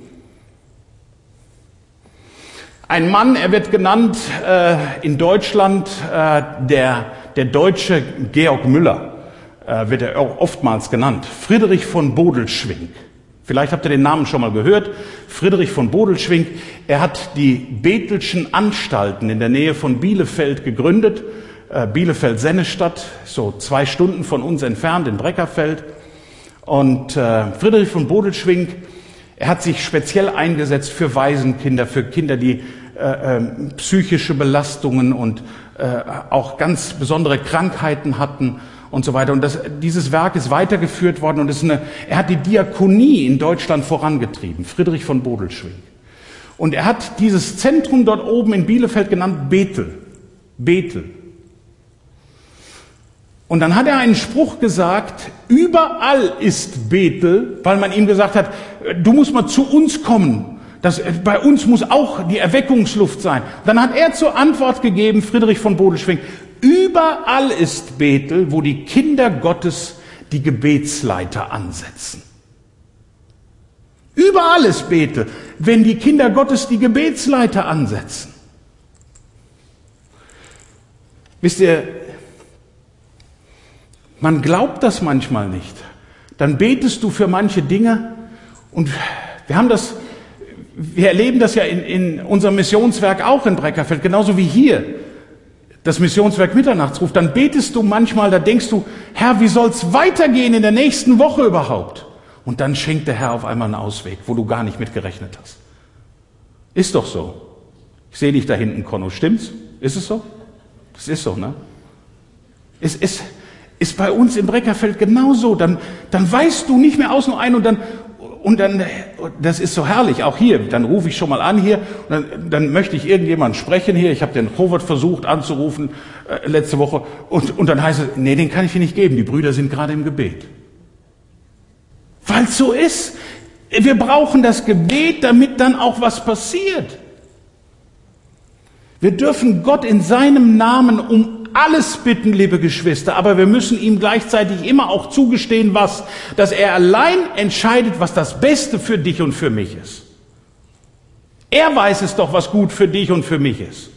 Ein Mann, er wird genannt in Deutschland, der deutsche Georg Müller, wird er auch oftmals genannt. Friedrich von Bodelschwingh. Vielleicht habt ihr den Namen schon mal gehört. Friedrich von Bodelschwingh. Er hat die Bethelschen Anstalten in der Nähe von Bielefeld gegründet. Bielefeld-Sennestadt, so 2 Stunden von uns entfernt in Breckerfeld. Und Friedrich von Bodelschwingh, er hat sich speziell eingesetzt für Waisenkinder, für Kinder, die psychische Belastungen und auch ganz besondere Krankheiten hatten und so weiter. Und dieses Werk ist weitergeführt worden und er hat die Diakonie in Deutschland vorangetrieben, Friedrich von Bodelschwingh. Und er hat dieses Zentrum dort oben in Bielefeld genannt Bethel. Und dann hat er einen Spruch gesagt, überall ist Bethel, weil man ihm gesagt hat, du musst mal zu uns kommen. Bei uns muss auch die Erweckungsluft sein. Dann hat er zur Antwort gegeben, Friedrich von Bodelschwingh, überall ist Bethel, wo die Kinder Gottes die Gebetsleiter ansetzen. Überall ist Bethel, wenn die Kinder Gottes die Gebetsleiter ansetzen. Wisst ihr, man glaubt das manchmal nicht. Dann betest du für manche Dinge und wir erleben das ja in unserem Missionswerk auch in Breckerfeld, genauso wie hier, das Missionswerk Mitternachtsruf. Dann betest du manchmal, da denkst du, Herr, wie soll's weitergehen in der nächsten Woche überhaupt? Und dann schenkt der Herr auf einmal einen Ausweg, wo du gar nicht mit gerechnet hast. Ist doch so. Ich sehe dich da hinten, Conno, stimmt's? Ist es so? Das ist so, ne? Es ist bei uns in Breckerfeld genauso. Dann weißt du nicht mehr aus nur ein und dann, das ist so herrlich, auch hier, dann rufe ich schon mal an hier, und dann möchte ich irgendjemanden sprechen hier, ich habe den Howard versucht anzurufen letzte Woche, und dann heißt es, nee, den kann ich dir nicht geben, die Brüder sind gerade im Gebet. Weil es so ist. Wir brauchen das Gebet, damit dann auch was passiert. Wir dürfen Gott in seinem Namen um alles bitten, liebe Geschwister, aber wir müssen ihm gleichzeitig immer auch zugestehen, dass er allein entscheidet, was das Beste für dich und für mich ist. Er weiß es doch, was gut für dich und für mich ist.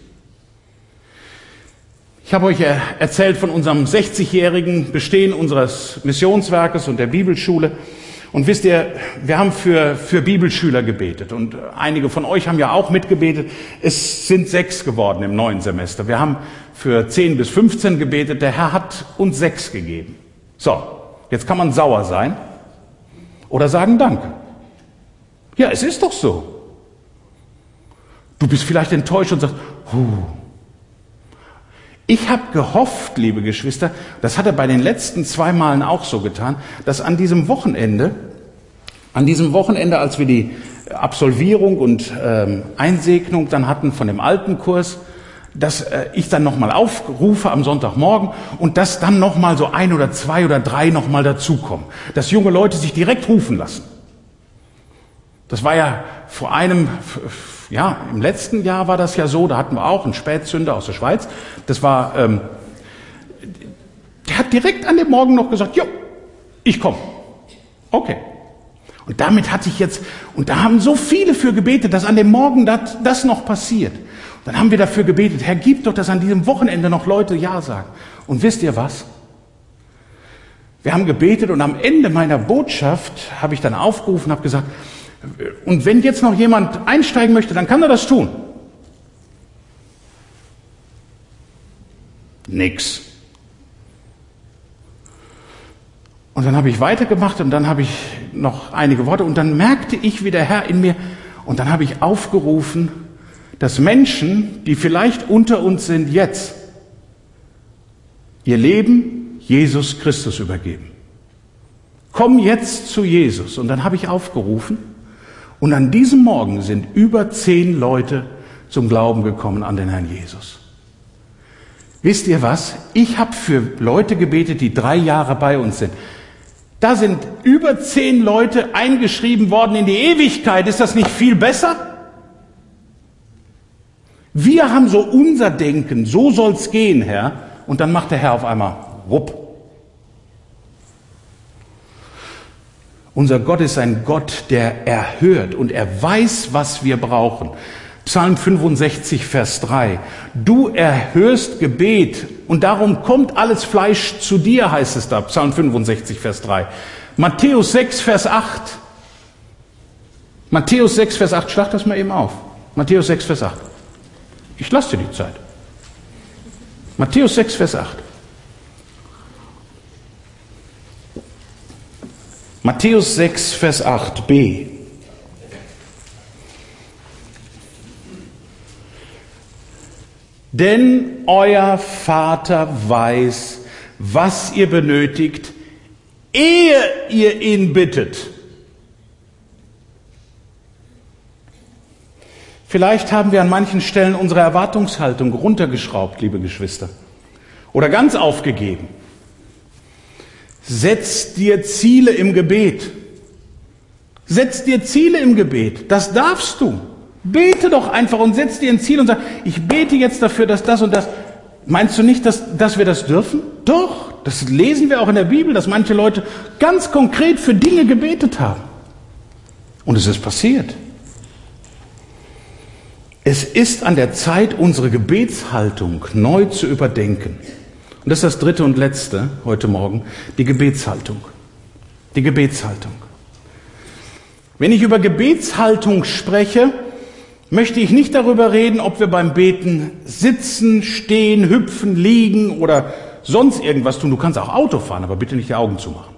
Ich habe euch erzählt von unserem 60-jährigen Bestehen unseres Missionswerkes und der Bibelschule. Und wisst ihr, wir haben für Bibelschüler gebetet und einige von euch haben ja auch mitgebetet. Es sind 6 geworden im neuen Semester. Wir haben für 10 bis 15 gebetet. Der Herr hat uns 6 gegeben. So, jetzt kann man sauer sein oder sagen Danke. Ja, es ist doch so. Du bist vielleicht enttäuscht und sagst, Ich habe gehofft, liebe Geschwister, das hat er bei den letzten 2 Malen auch so getan, dass an diesem Wochenende, als wir die Absolvierung und Einsegnung dann hatten von dem alten Kurs, dass ich dann nochmal aufrufe am Sonntagmorgen und dass dann nochmal so 1 oder 2 oder 3 nochmal dazukommen. Dass junge Leute sich direkt rufen lassen. Das war ja im letzten Jahr war das ja so, da hatten wir auch einen Spätzünder aus der Schweiz. Das war, der hat direkt an dem Morgen noch gesagt, jo, ich komme. Okay. Und damit hatte ich jetzt, und da haben so viele für gebetet, dass an dem Morgen das noch passiert. Dann haben wir dafür gebetet, Herr, gib doch, dass an diesem Wochenende noch Leute Ja sagen. Und wisst ihr was? Wir haben gebetet und am Ende meiner Botschaft habe ich dann aufgerufen, habe gesagt, und wenn jetzt noch jemand einsteigen möchte, dann kann er das tun. Nix. Und dann habe ich weitergemacht und dann habe ich noch einige Worte und dann merkte ich, wie der Herr in mir, und dann habe ich aufgerufen, dass Menschen, die vielleicht unter uns sind jetzt, ihr Leben Jesus Christus übergeben. Komm jetzt zu Jesus. Und dann habe ich aufgerufen und an diesem Morgen sind über 10 Leute zum Glauben gekommen an den Herrn Jesus. Wisst ihr was? Ich habe für Leute gebetet, die 3 Jahre bei uns sind. Da sind über 10 Leute eingeschrieben worden in die Ewigkeit. Ist das nicht viel besser? Wir haben so unser Denken, so soll's gehen, Herr. Und dann macht der Herr auf einmal rupp. Unser Gott ist ein Gott, der erhört und er weiß, was wir brauchen. Psalm 65, Vers 3. Du erhörst Gebet und darum kommt alles Fleisch zu dir, heißt es da. Psalm 65, Vers 3. Matthäus 6, Vers 8. Matthäus 6, Vers 8. Schlag das mal eben auf. Matthäus 6, Vers 8. Ich lasse dir die Zeit. Matthäus 6, Vers 8. Matthäus 6, Vers 8b. Denn euer Vater weiß, was ihr benötigt, ehe ihr ihn bittet. Vielleicht haben wir an manchen Stellen unsere Erwartungshaltung runtergeschraubt, liebe Geschwister, oder ganz aufgegeben. Setz dir Ziele im Gebet. Setz dir Ziele im Gebet. Das darfst du. Bete doch einfach und setz dir ein Ziel und sag, ich bete jetzt dafür, dass das und das. Meinst du nicht, dass wir das dürfen? Doch, das lesen wir auch in der Bibel, dass manche Leute ganz konkret für Dinge gebetet haben. Und es ist passiert. Es ist an der Zeit, unsere Gebetshaltung neu zu überdenken. Und das ist das dritte und letzte heute Morgen, die Gebetshaltung. Die Gebetshaltung. Wenn ich über Gebetshaltung spreche, möchte ich nicht darüber reden, ob wir beim Beten sitzen, stehen, hüpfen, liegen oder sonst irgendwas tun. Du kannst auch Auto fahren, aber bitte nicht die Augen zumachen.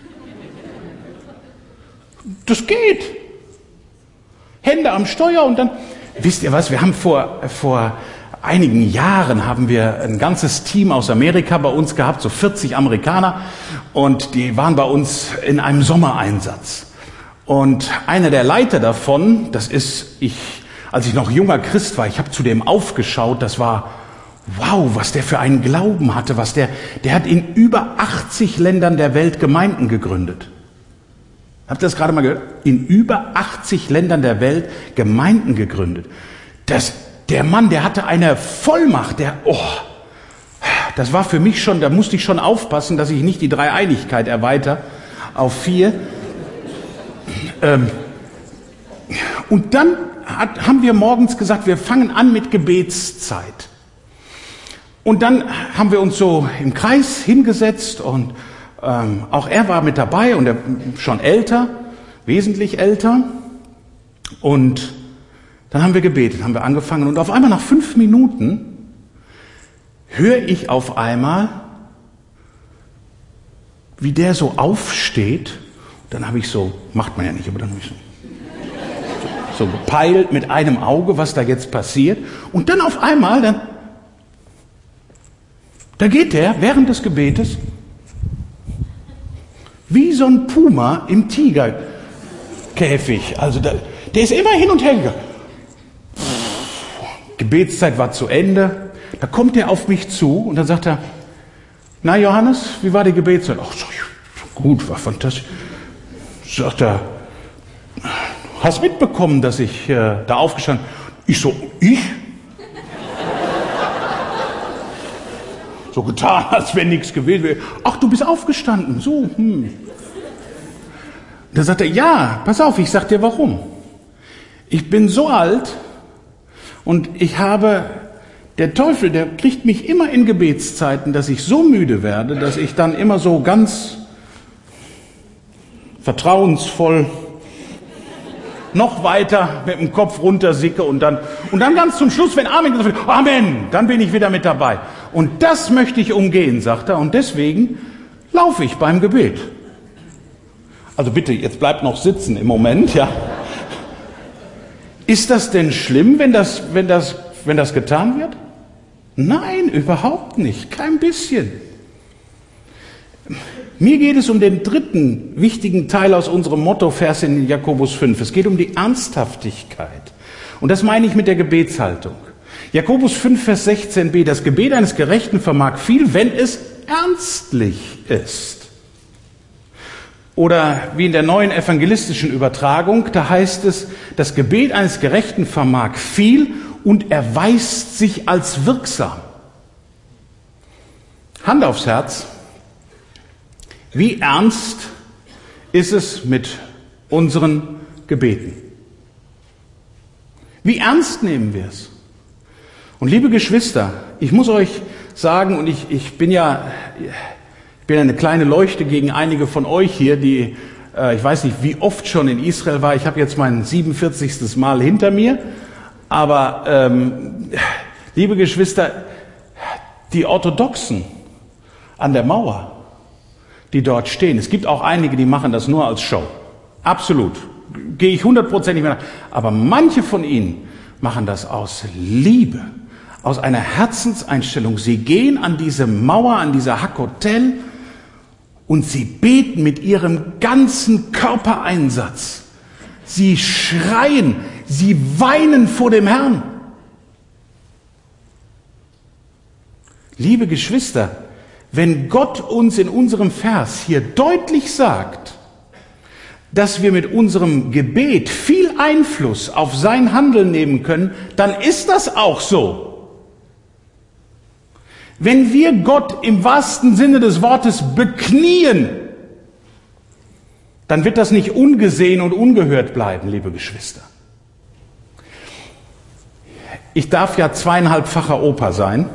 Das geht. Hände am Steuer und dann... Wisst ihr was, wir haben vor einigen Jahren haben wir ein ganzes Team aus Amerika bei uns gehabt, so 40 Amerikaner, und die waren bei uns in einem Sommereinsatz. Und einer der Leiter davon, das ist als ich noch junger Christ war, ich habe zu dem aufgeschaut, das war, wow, was der für einen Glauben hatte, der hat in über 80 Ländern der Welt Gemeinden gegründet. Habt ihr das gerade mal gehört? In über 80 Ländern der Welt Gemeinden gegründet. Der Mann, der hatte eine Vollmacht, das war für mich schon, da musste ich schon aufpassen, dass ich nicht die Dreieinigkeit erweitere auf 4. Und dann haben wir morgens gesagt, wir fangen an mit Gebetszeit. Und dann haben wir uns so im Kreis hingesetzt und auch er war mit dabei und er schon älter, wesentlich älter. Und dann haben wir gebetet, haben wir angefangen und auf einmal nach 5 Minuten höre ich auf einmal, wie der so aufsteht. Dann habe ich so, macht man ja nicht, aber dann habe ich so gepeilt mit einem Auge, was da jetzt passiert. Und dann auf einmal, da geht der während des Gebetes wie so ein Puma im Tigerkäfig. Also der ist immer hin und her gegangen. Gebetszeit war zu Ende. Da kommt er auf mich zu und dann sagt er, na Johannes, wie war die Gebetszeit? Ach, sag ich, gut, war fantastisch. Sagt er, hast mitbekommen, dass ich da aufgestanden bin? Ich so, ich? So getan, als wenn nichts gewesen wäre. Ach, du bist aufgestanden. So, Da sagt er, ja, pass auf, ich sag dir warum. Ich bin so alt und der Teufel, der kriegt mich immer in Gebetszeiten, dass ich so müde werde, dass ich dann immer so ganz vertrauensvoll noch weiter mit dem Kopf runtersicke und dann ganz zum Schluss, wenn Amen gesagt wird, Amen, dann bin ich wieder mit dabei. Und das möchte ich umgehen, sagt er, und deswegen laufe ich beim Gebet. Also bitte, jetzt bleibt noch sitzen im Moment, ja. Ist das denn schlimm, wenn das getan wird? Nein, überhaupt nicht, kein bisschen. Mir geht es um den dritten wichtigen Teil aus unserem Mottovers in Jakobus 5. Es geht um die Ernsthaftigkeit. Und das meine ich mit der Gebetshaltung. Jakobus 5, Vers 16b. Das Gebet eines Gerechten vermag viel, wenn es ernstlich ist. Oder wie in der neuen evangelistischen Übertragung, da heißt es, das Gebet eines Gerechten vermag viel und erweist sich als wirksam. Hand aufs Herz. Wie ernst ist es mit unseren Gebeten? Wie ernst nehmen wir es? Und liebe Geschwister, ich muss euch sagen, und ich bin ja eine kleine Leuchte gegen einige von euch hier, die, ich weiß nicht, wie oft schon in Israel war. Ich habe jetzt mein 47. Mal hinter mir. Aber, liebe Geschwister, die Orthodoxen an der Mauer, die dort stehen. Es gibt auch einige, die machen das nur als Show. Absolut. Gehe ich 100% nicht mehr nach. Aber manche von ihnen machen das aus Liebe, aus einer Herzenseinstellung. Sie gehen an diese Mauer, an dieser Hakotel und sie beten mit ihrem ganzen Körpereinsatz. Sie schreien, sie weinen vor dem Herrn. Liebe Geschwister, wenn Gott uns in unserem Vers hier deutlich sagt, dass wir mit unserem Gebet viel Einfluss auf sein Handeln nehmen können, dann ist das auch so. Wenn wir Gott im wahrsten Sinne des Wortes beknien, dann wird das nicht ungesehen und ungehört bleiben, liebe Geschwister. Ich darf ja 2,5-facher Opa sein.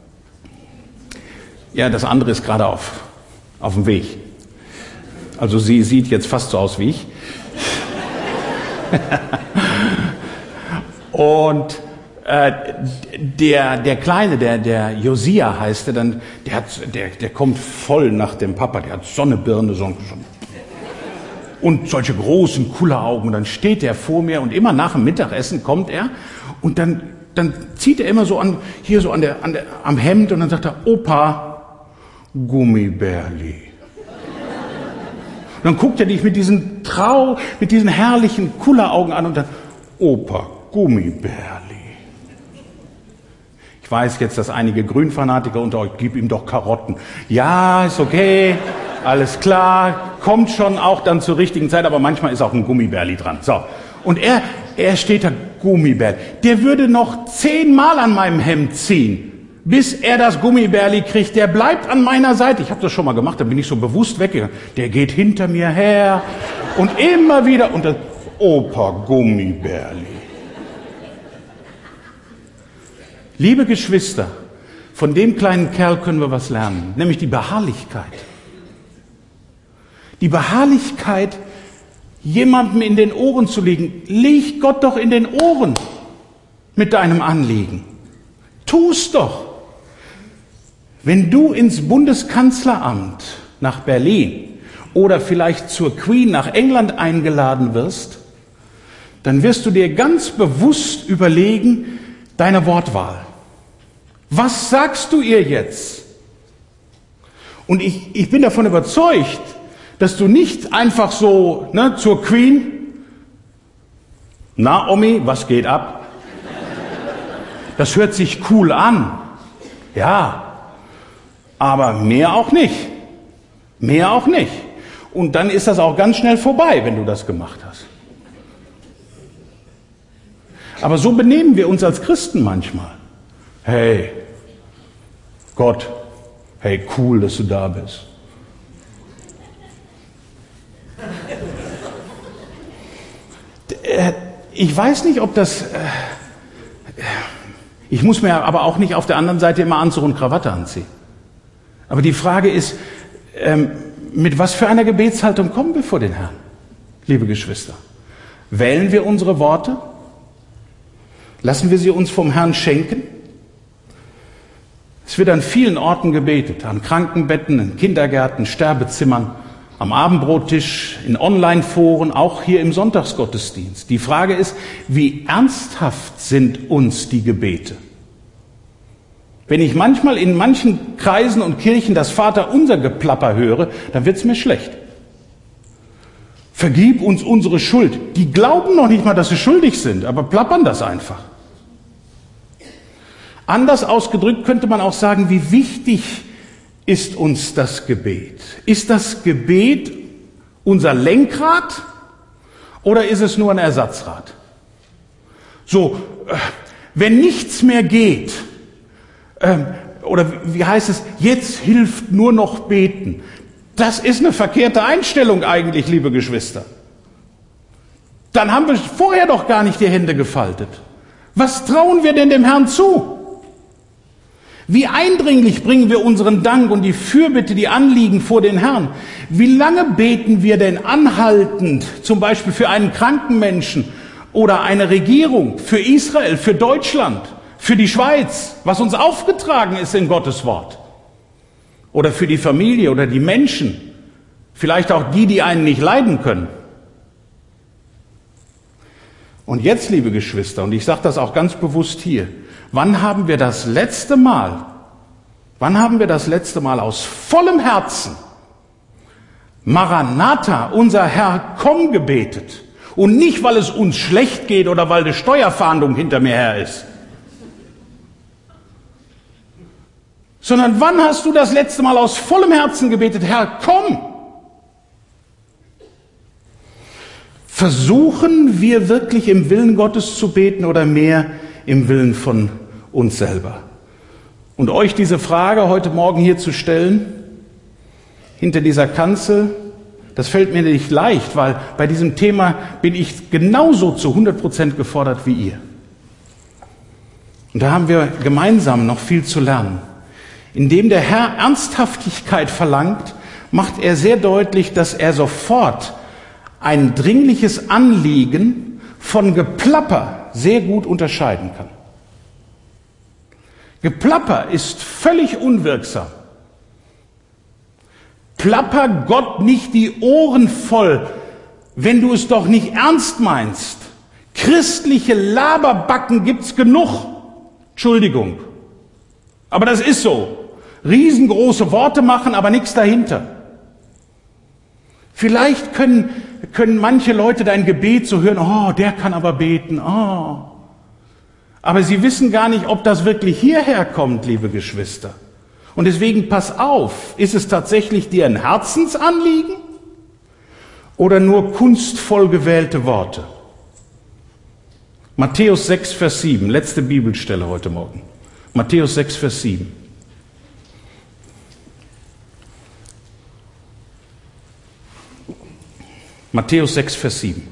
Ja, das andere ist gerade auf dem Weg. Also sie sieht jetzt fast so aus wie ich. Und der Kleine, der Josia heißt der, der kommt voll nach dem Papa. Der hat so eine Birne, und solche großen Kulleraugen. Und dann steht er vor mir und immer nach dem Mittagessen kommt er und dann zieht er immer so an, hier so am Hemd und dann sagt er, Opa, Gummibärli. Und dann guckt er dich mit diesen herrlichen Kulleraugen an und dann, Opa, Gummibärli. Ich weiß jetzt, dass einige Grünfanatiker unter euch, gib ihm doch Karotten. Ja, ist okay, alles klar, kommt schon auch dann zur richtigen Zeit, aber manchmal ist auch ein Gummibärli dran. So. Und er steht da, Gummibärli. Der würde noch 10-mal an meinem Hemd ziehen, bis er das Gummibärli kriegt. Der bleibt an meiner Seite. Ich habe das schon mal gemacht, da bin ich so bewusst weggegangen. Der geht hinter mir her und immer wieder und dann, Opa, Gummibärli. Liebe Geschwister, von dem kleinen Kerl können wir was lernen, nämlich die Beharrlichkeit. Die Beharrlichkeit, jemandem in den Ohren zu liegen. Leg Gott doch in den Ohren mit deinem Anliegen. Tu's doch. Wenn du ins Bundeskanzleramt nach Berlin oder vielleicht zur Queen nach England eingeladen wirst, dann wirst du dir ganz bewusst überlegen, deine Wortwahl. Was sagst du ihr jetzt? Und ich bin davon überzeugt, dass du nicht einfach so zur Queen, na Omi, was geht ab? das hört sich cool an. Ja, aber mehr auch nicht. Mehr auch nicht. Und dann ist das auch ganz schnell vorbei, wenn du das gemacht hast. Aber so benehmen wir uns als Christen manchmal. Hey, Gott, hey, cool, dass du da bist. Ich weiß nicht, ob das... Ich muss mir aber auch nicht auf der anderen Seite immer Anzug und Krawatte anziehen. Aber die Frage ist, mit was für einer Gebetshaltung kommen wir vor den Herrn, liebe Geschwister? Wählen wir unsere Worte? Lassen wir sie uns vom Herrn schenken? Es wird an vielen Orten gebetet, an Krankenbetten, in Kindergärten, Sterbezimmern, am Abendbrottisch, in Online-Foren, auch hier im Sonntagsgottesdienst. Die Frage ist, wie ernsthaft sind uns die Gebete? Wenn ich manchmal in manchen Kreisen und Kirchen das Vaterunser Geplapper höre, dann wird's mir schlecht. Vergib uns unsere Schuld. Die glauben noch nicht mal, dass sie schuldig sind, aber plappern das einfach. Anders ausgedrückt könnte man auch sagen, wie wichtig ist uns das Gebet? Ist das Gebet unser Lenkrad oder ist es nur ein Ersatzrad? So, wenn nichts mehr geht, oder wie heißt es, jetzt hilft nur noch beten. Das ist eine verkehrte Einstellung eigentlich, liebe Geschwister. Dann haben wir vorher doch gar nicht die Hände gefaltet. Was trauen wir denn dem Herrn zu? Wie eindringlich bringen wir unseren Dank und die Fürbitte, die Anliegen vor den Herrn? Wie lange beten wir denn anhaltend, zum Beispiel für einen kranken Menschen oder eine Regierung, für Israel, für Deutschland, für die Schweiz, was uns aufgetragen ist in Gottes Wort? Oder für die Familie oder die Menschen, vielleicht auch die, die einen nicht leiden können. Und jetzt, liebe Geschwister, und ich sage das auch ganz bewusst hier, wann haben wir das letzte Mal aus vollem Herzen Maranatha, unser Herr, komm gebetet? Und nicht, weil es uns schlecht geht oder weil die Steuerfahndung hinter mir her ist. Sondern wann hast du das letzte Mal aus vollem Herzen gebetet, Herr, komm? Versuchen wir wirklich im Willen Gottes zu beten oder mehr im Willen von uns selber? Und euch diese Frage heute Morgen hier zu stellen, hinter dieser Kanzel, das fällt mir nicht leicht, weil bei diesem Thema bin ich genauso zu 100% gefordert wie ihr. Und da haben wir gemeinsam noch viel zu lernen. Indem der Herr Ernsthaftigkeit verlangt, macht er sehr deutlich, dass er sofort ein dringliches Anliegen von Geplapper sehr gut unterscheiden kann. Geplapper ist völlig unwirksam. Plapper Gott nicht die Ohren voll, wenn du es doch nicht ernst meinst. Christliche Laberbacken gibt's genug. Entschuldigung. Aber das ist so. Riesengroße Worte machen, aber nichts dahinter. Vielleicht können manche Leute dein Gebet so hören, oh, der kann aber beten, oh. Aber sie wissen gar nicht, ob das wirklich hierher kommt, liebe Geschwister. Und deswegen pass auf, ist es tatsächlich dir ein Herzensanliegen oder nur kunstvoll gewählte Worte? Matthäus 6, Vers 7, letzte Bibelstelle heute Morgen. Matthäus 6, Vers 7. Matthäus 6, Vers 7.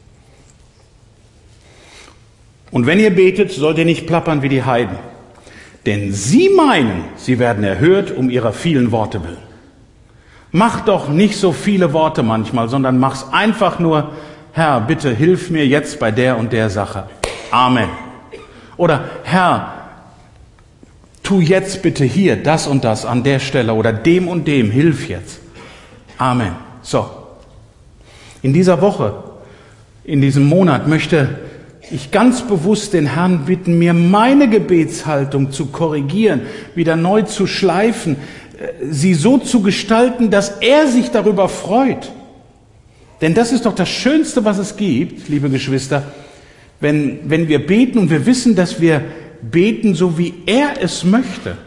Und wenn ihr betet, sollt ihr nicht plappern wie die Heiden. Denn sie meinen, sie werden erhört um ihrer vielen Worte willen. Mach doch nicht so viele Worte manchmal, sondern mach's einfach nur, Herr, bitte hilf mir jetzt bei der und der Sache. Amen. Oder Herr, tu jetzt bitte hier das und das an der Stelle oder dem und dem, hilf jetzt. Amen. So. In dieser Woche, in diesem Monat möchte ich ganz bewusst den Herrn bitten, mir meine Gebetshaltung zu korrigieren, wieder neu zu schleifen, sie so zu gestalten, dass er sich darüber freut. Denn das ist doch das Schönste, was es gibt, liebe Geschwister, wenn wir beten und wir wissen, dass wir beten, so wie er es möchte.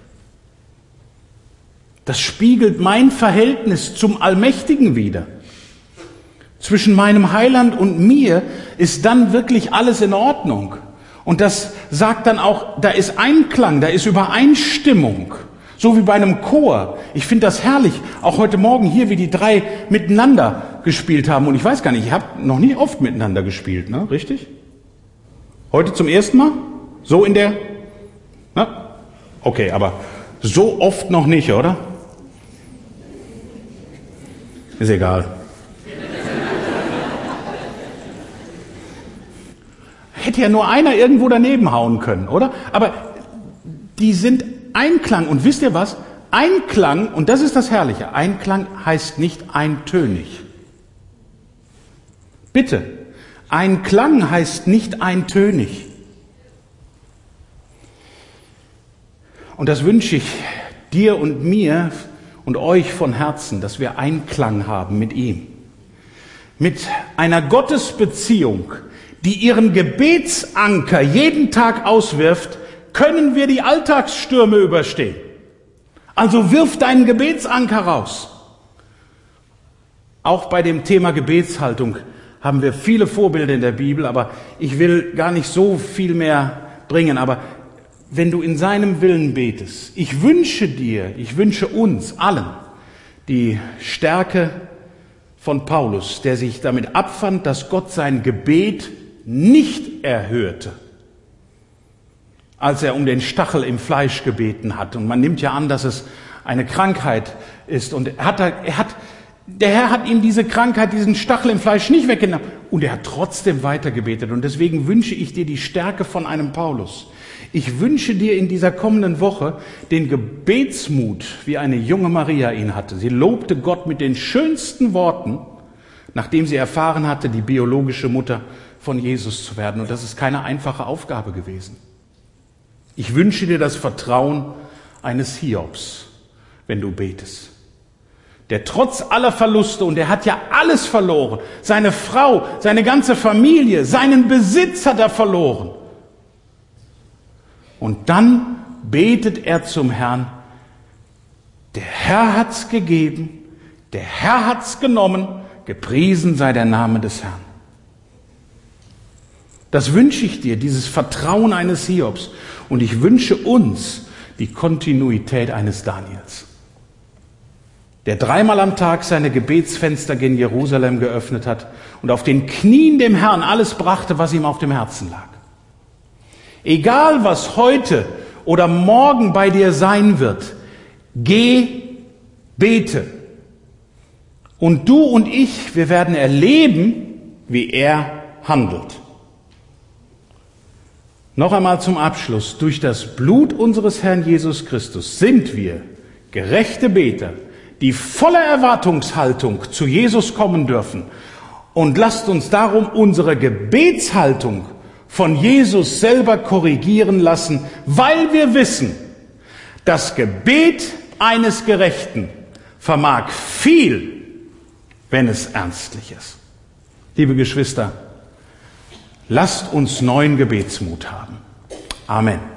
Das spiegelt mein Verhältnis zum Allmächtigen wider. Zwischen meinem Heiland und mir ist dann wirklich alles in Ordnung. Und das sagt dann auch, da ist Einklang, da ist Übereinstimmung. So wie bei einem Chor. Ich finde das herrlich. Auch heute Morgen hier, wie die drei miteinander gespielt haben. Und ich weiß gar nicht, ich habe noch nie oft miteinander gespielt, ne? Richtig? Heute zum ersten Mal? So in der... Na? Okay, aber so oft noch nicht, oder? Ist egal. Hätte ja nur einer irgendwo daneben hauen können, oder? Aber die sind Einklang. Und wisst ihr was? Einklang, und das ist das Herrliche, Einklang heißt nicht eintönig. Bitte, Einklang heißt nicht eintönig. Und das wünsche ich dir und mir und euch von Herzen, dass wir Einklang haben mit ihm. Mit einer Gottesbeziehung, die ihren Gebetsanker jeden Tag auswirft, können wir die Alltagsstürme überstehen. Also wirf deinen Gebetsanker raus. Auch bei dem Thema Gebetshaltung haben wir viele Vorbilder in der Bibel, aber ich will gar nicht so viel mehr bringen. Aber wenn du in seinem Willen betest, ich wünsche uns allen die Stärke von Paulus, der sich damit abfand, dass Gott sein Gebet nicht erhörte, als er um den Stachel im Fleisch gebeten hat. Und man nimmt ja an, dass es eine Krankheit ist. Und der Herr hat ihm diese Krankheit, diesen Stachel im Fleisch nicht weggenommen. Und er hat trotzdem weiter gebetet. Und deswegen wünsche ich dir die Stärke von einem Paulus. Ich wünsche dir in dieser kommenden Woche den Gebetsmut, wie eine junge Maria ihn hatte. Sie lobte Gott mit den schönsten Worten, nachdem sie erfahren hatte, die biologische Mutter von Jesus zu werden. Und das ist keine einfache Aufgabe gewesen. Ich wünsche dir das Vertrauen eines Hiobs, wenn du betest. Der trotz aller Verluste, und er hat ja alles verloren, seine Frau, seine ganze Familie, seinen Besitz hat er verloren. Und dann betet er zum Herrn, der Herr hat's gegeben, der Herr hat's genommen, gepriesen sei der Name des Herrn. Das wünsche ich dir, dieses Vertrauen eines Hiobs. Und ich wünsche uns die Kontinuität eines Daniels, der 3-mal am Tag seine Gebetsfenster gen Jerusalem geöffnet hat und auf den Knien dem Herrn alles brachte, was ihm auf dem Herzen lag. Egal, was heute oder morgen bei dir sein wird, geh, bete. Und du und ich, wir werden erleben, wie er handelt. Noch einmal zum Abschluss. Durch das Blut unseres Herrn Jesus Christus sind wir gerechte Beter, die voller Erwartungshaltung zu Jesus kommen dürfen. Und lasst uns darum unsere Gebetshaltung von Jesus selber korrigieren lassen, weil wir wissen, das Gebet eines Gerechten vermag viel, wenn es ernstlich ist. Liebe Geschwister, lasst uns neuen Gebetsmut haben. Amen.